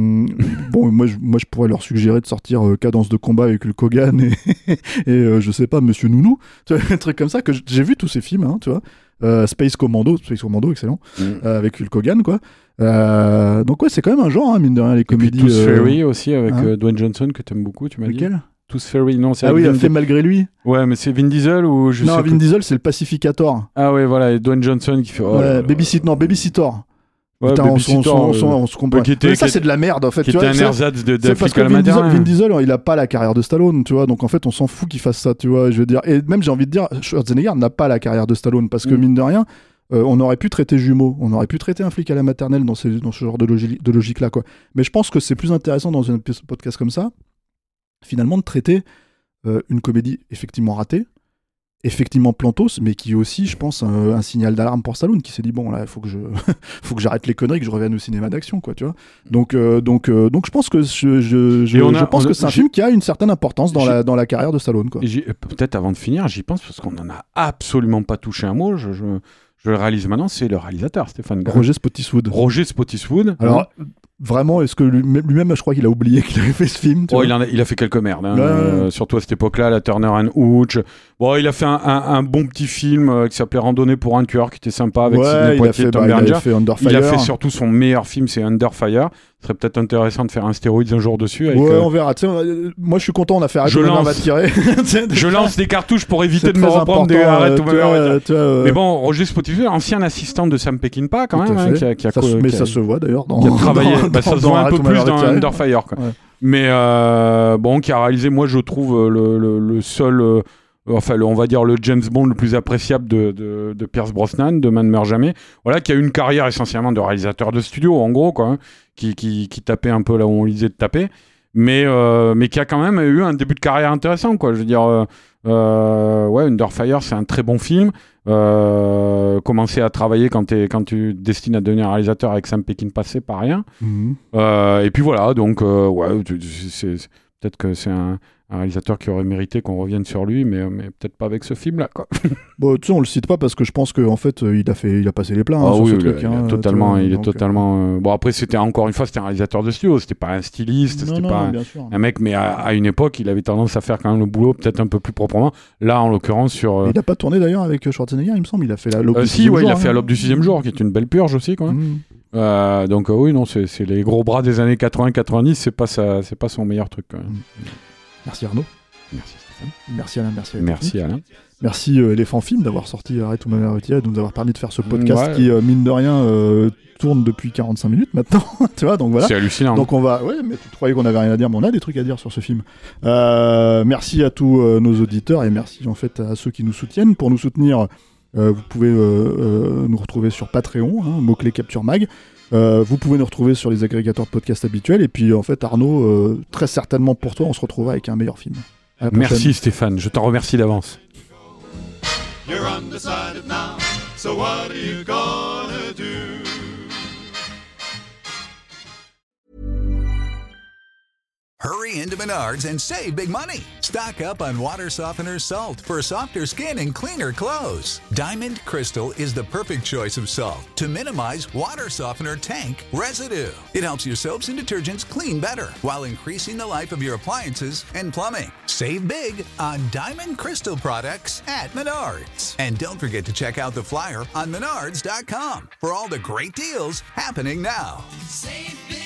S3: bon, moi je, moi je pourrais leur suggérer de sortir euh, Cadence de combat avec Hulk Hogan et, et euh, je sais pas Monsieur Nounou, tu vois, un truc comme ça que j'ai vu tous ces films, hein, tu vois. Euh, Space Commando, Space Commando, excellent, mmh. euh, avec Hulk Hogan, quoi. Euh, donc ouais, c'est quand même un genre, hein, mine de rien, les comédies.
S5: Et puis Tooth
S3: euh...
S5: Fairy aussi avec
S3: hein
S5: euh, Dwayne Johnson que t'aimes beaucoup, tu m'as dit.
S3: Lequel ?
S5: Tooth Fairy, non, c'est
S3: ah oui, il a
S5: Vin
S3: fait malgré lui.
S5: Ouais, mais c'est Vin Diesel ou je
S3: non,
S5: sais
S3: Vin
S5: plus.
S3: Diesel, c'est le Pacificator.
S5: Ah ouais, voilà, et Dwayne Johnson qui fait. Oh,
S3: ouais,
S5: là,
S3: Babysit, non, Babysitter.
S5: Ouais,
S3: Putain,
S5: Babysitter,
S3: on, on, on, on, on se comprend.
S5: Qui était,
S3: mais ça,
S5: qui
S3: c'est de la merde, en fait.
S5: Qui
S3: tu
S5: était
S3: vois,
S5: un ersatz de, de
S3: parce que Vin Diesel, Vin Diesel, il a pas la carrière de Stallone, tu vois. Donc en fait, on s'en fout qu'il fasse ça, tu vois. Je veux dire, et même j'ai envie de dire, Schwarzenegger n'a pas la carrière de Stallone parce que mm. mine de rien. Euh, on aurait pu traiter Jumeaux, on aurait pu traiter un flic à la maternelle dans ce, dans ce genre de, logi- de logique-là, quoi. Mais je pense que c'est plus intéressant dans un podcast comme ça, finalement, de traiter euh, une comédie effectivement ratée, effectivement plantos, mais qui est aussi, je pense, un, un signal d'alarme pour Stallone, qui s'est dit, bon, là, il faut que je faut que j'arrête les conneries, que je revienne au cinéma d'action, quoi, tu vois. Donc, euh, donc, euh, donc je pense que, je, je, je, a, je pense que c'est un film qui a une certaine importance dans, la, dans la carrière de Stallone, quoi.
S5: Peut-être avant de finir, j'y pense, parce qu'on n'en a absolument pas touché un mot, je... je... Je le réalise maintenant, c'est le réalisateur, Stéphane Gall.
S3: Roger Spottiswoode.
S5: Roger Spottiswoode.
S3: Alors, hein. Vraiment, est-ce que lui-même, je crois qu'il a oublié qu'il avait fait ce film tu
S5: oh,
S3: vois
S5: il, en a, il a fait quelques merdes, hein,
S3: ouais.
S5: euh, surtout à cette époque-là, la Turner and Hooch. Bon, il a fait un, un, un bon petit film euh, qui s'appelait Randonnée pour un tueur, qui était sympa avec
S3: ouais,
S5: Sidney Poitier et Tom
S3: bah,
S5: Berenger.
S3: Il a fait Under Fire.
S5: Il a fait surtout son meilleur film, c'est Under Fire. Ce serait peut-être intéressant de faire un stéroïde un jour dessus. Avec,
S3: ouais,
S5: euh...
S3: on verra. Tu sais, euh, moi, je suis content, on a fait Arrête où ma mère va tirer.
S5: Je lance des cartouches pour éviter
S3: c'est
S5: de me reprendre des Arrête où ma mère va tirer.
S3: Euh...
S5: Mais bon, Roger Spotify, ancien assistant de Sam Peckinpah quand même, hein, qui a, qui a
S3: ça
S5: co-
S3: se... mais
S5: qui a...
S3: ça se voit d'ailleurs dans.
S5: Qui a travaillé.
S3: dans,
S5: bah, ça
S3: dans,
S5: se voit un peu plus dans
S3: tirer.
S5: Under Fire. Quoi.
S3: Ouais.
S5: Mais euh, bon, qui a réalisé, moi, je trouve le, le, le seul. Euh, Enfin, le, on va dire le James Bond le plus appréciable de, de, de Pierce Brosnan, de Man ne meurt jamais. Voilà, qui a eu une carrière essentiellement de réalisateur de studio, en gros, quoi, hein, qui, qui, qui tapait un peu là où on lui disait de taper, mais, euh, mais qui a quand même eu un début de carrière intéressant, quoi. Je veux dire, euh, euh, ouais, Under Fire, c'est un très bon film. Euh, commencer à travailler quand, t'es, quand tu te destines à devenir réalisateur avec Sam Peckinpah, c'est pas rien. Mm-hmm. Euh, et puis voilà, donc, euh, ouais, c'est, c'est, peut-être que c'est un. Un réalisateur qui aurait mérité qu'on revienne sur lui, mais, mais peut-être pas avec ce film-là, quoi.
S3: Bon, tu sais, on le cite pas parce que je pense qu'en fait, il a fait, il a passé les plats hein,
S5: ah,
S3: sur
S5: oui,
S3: ce
S5: il
S3: truc.
S5: A,
S3: hein,
S5: il, a totalement, il
S3: donc,
S5: est totalement. Euh... Bon, après, c'était encore une fois, c'était un réalisateur de studio, c'était pas un styliste,
S3: non,
S5: c'était
S3: non,
S5: pas
S3: non,
S5: un, un mec, mais à, à une époque, il avait tendance à faire quand même le boulot peut-être un peu plus proprement. Là, en l'occurrence, sur. Euh...
S3: Il a pas tourné d'ailleurs avec Schwarzenegger, il me semble. Il a fait la L'aube
S5: euh,
S3: du
S5: si,
S3: sixième
S5: ouais,
S3: jour.
S5: il a fait
S3: hein.
S5: à l'aube du sixième jour, qui est une belle purge aussi, quoi. Mmh. Euh, donc euh, oui, non, c'est, c'est les gros bras des années quatre-vingts quatre-vingt-dix, c'est pas sa, c'est pas son meilleur truc. Quand même.
S3: Mmh. Merci Arnaud.
S5: Merci Stéphane.
S3: Merci Alain, merci Alain.
S5: Merci Alain.
S3: Merci euh, Éléphant Film d'avoir sorti Arrête où ma mère va tirer, de nous avoir permis de faire ce podcast
S5: ouais.
S3: qui, euh, mine de rien, euh, tourne depuis quarante-cinq minutes maintenant. Tu vois, donc voilà.
S5: C'est hallucinant.
S3: Donc on va. Ouais, mais tu croyais qu'on avait rien à dire, mais on a des trucs à dire sur ce film. Euh, merci à tous euh, nos auditeurs et merci en fait à ceux qui nous soutiennent. Pour nous soutenir, euh, vous pouvez euh, euh, nous retrouver sur Patreon, hein, mot-clé Capture Mag. Euh, vous pouvez nous retrouver sur les agrégateurs de podcasts habituels. Et puis en fait, Arnaud, euh, très certainement pour toi, on se retrouvera avec un meilleur film.
S5: Merci Stéphane, je t'en remercie d'avance.
S6: You're undecided now, so what are you gonna do?
S7: Hurry into Menards and save big money. Stock up on water softener salt for softer skin and cleaner clothes. Diamond Crystal is the perfect choice of salt to minimize water softener tank residue. It helps your soaps and detergents clean better while increasing the life of your appliances and plumbing. Save big on Diamond Crystal products at Menards. And don't forget to check out the flyer on menards dot com for all the great deals happening now.
S6: Save big.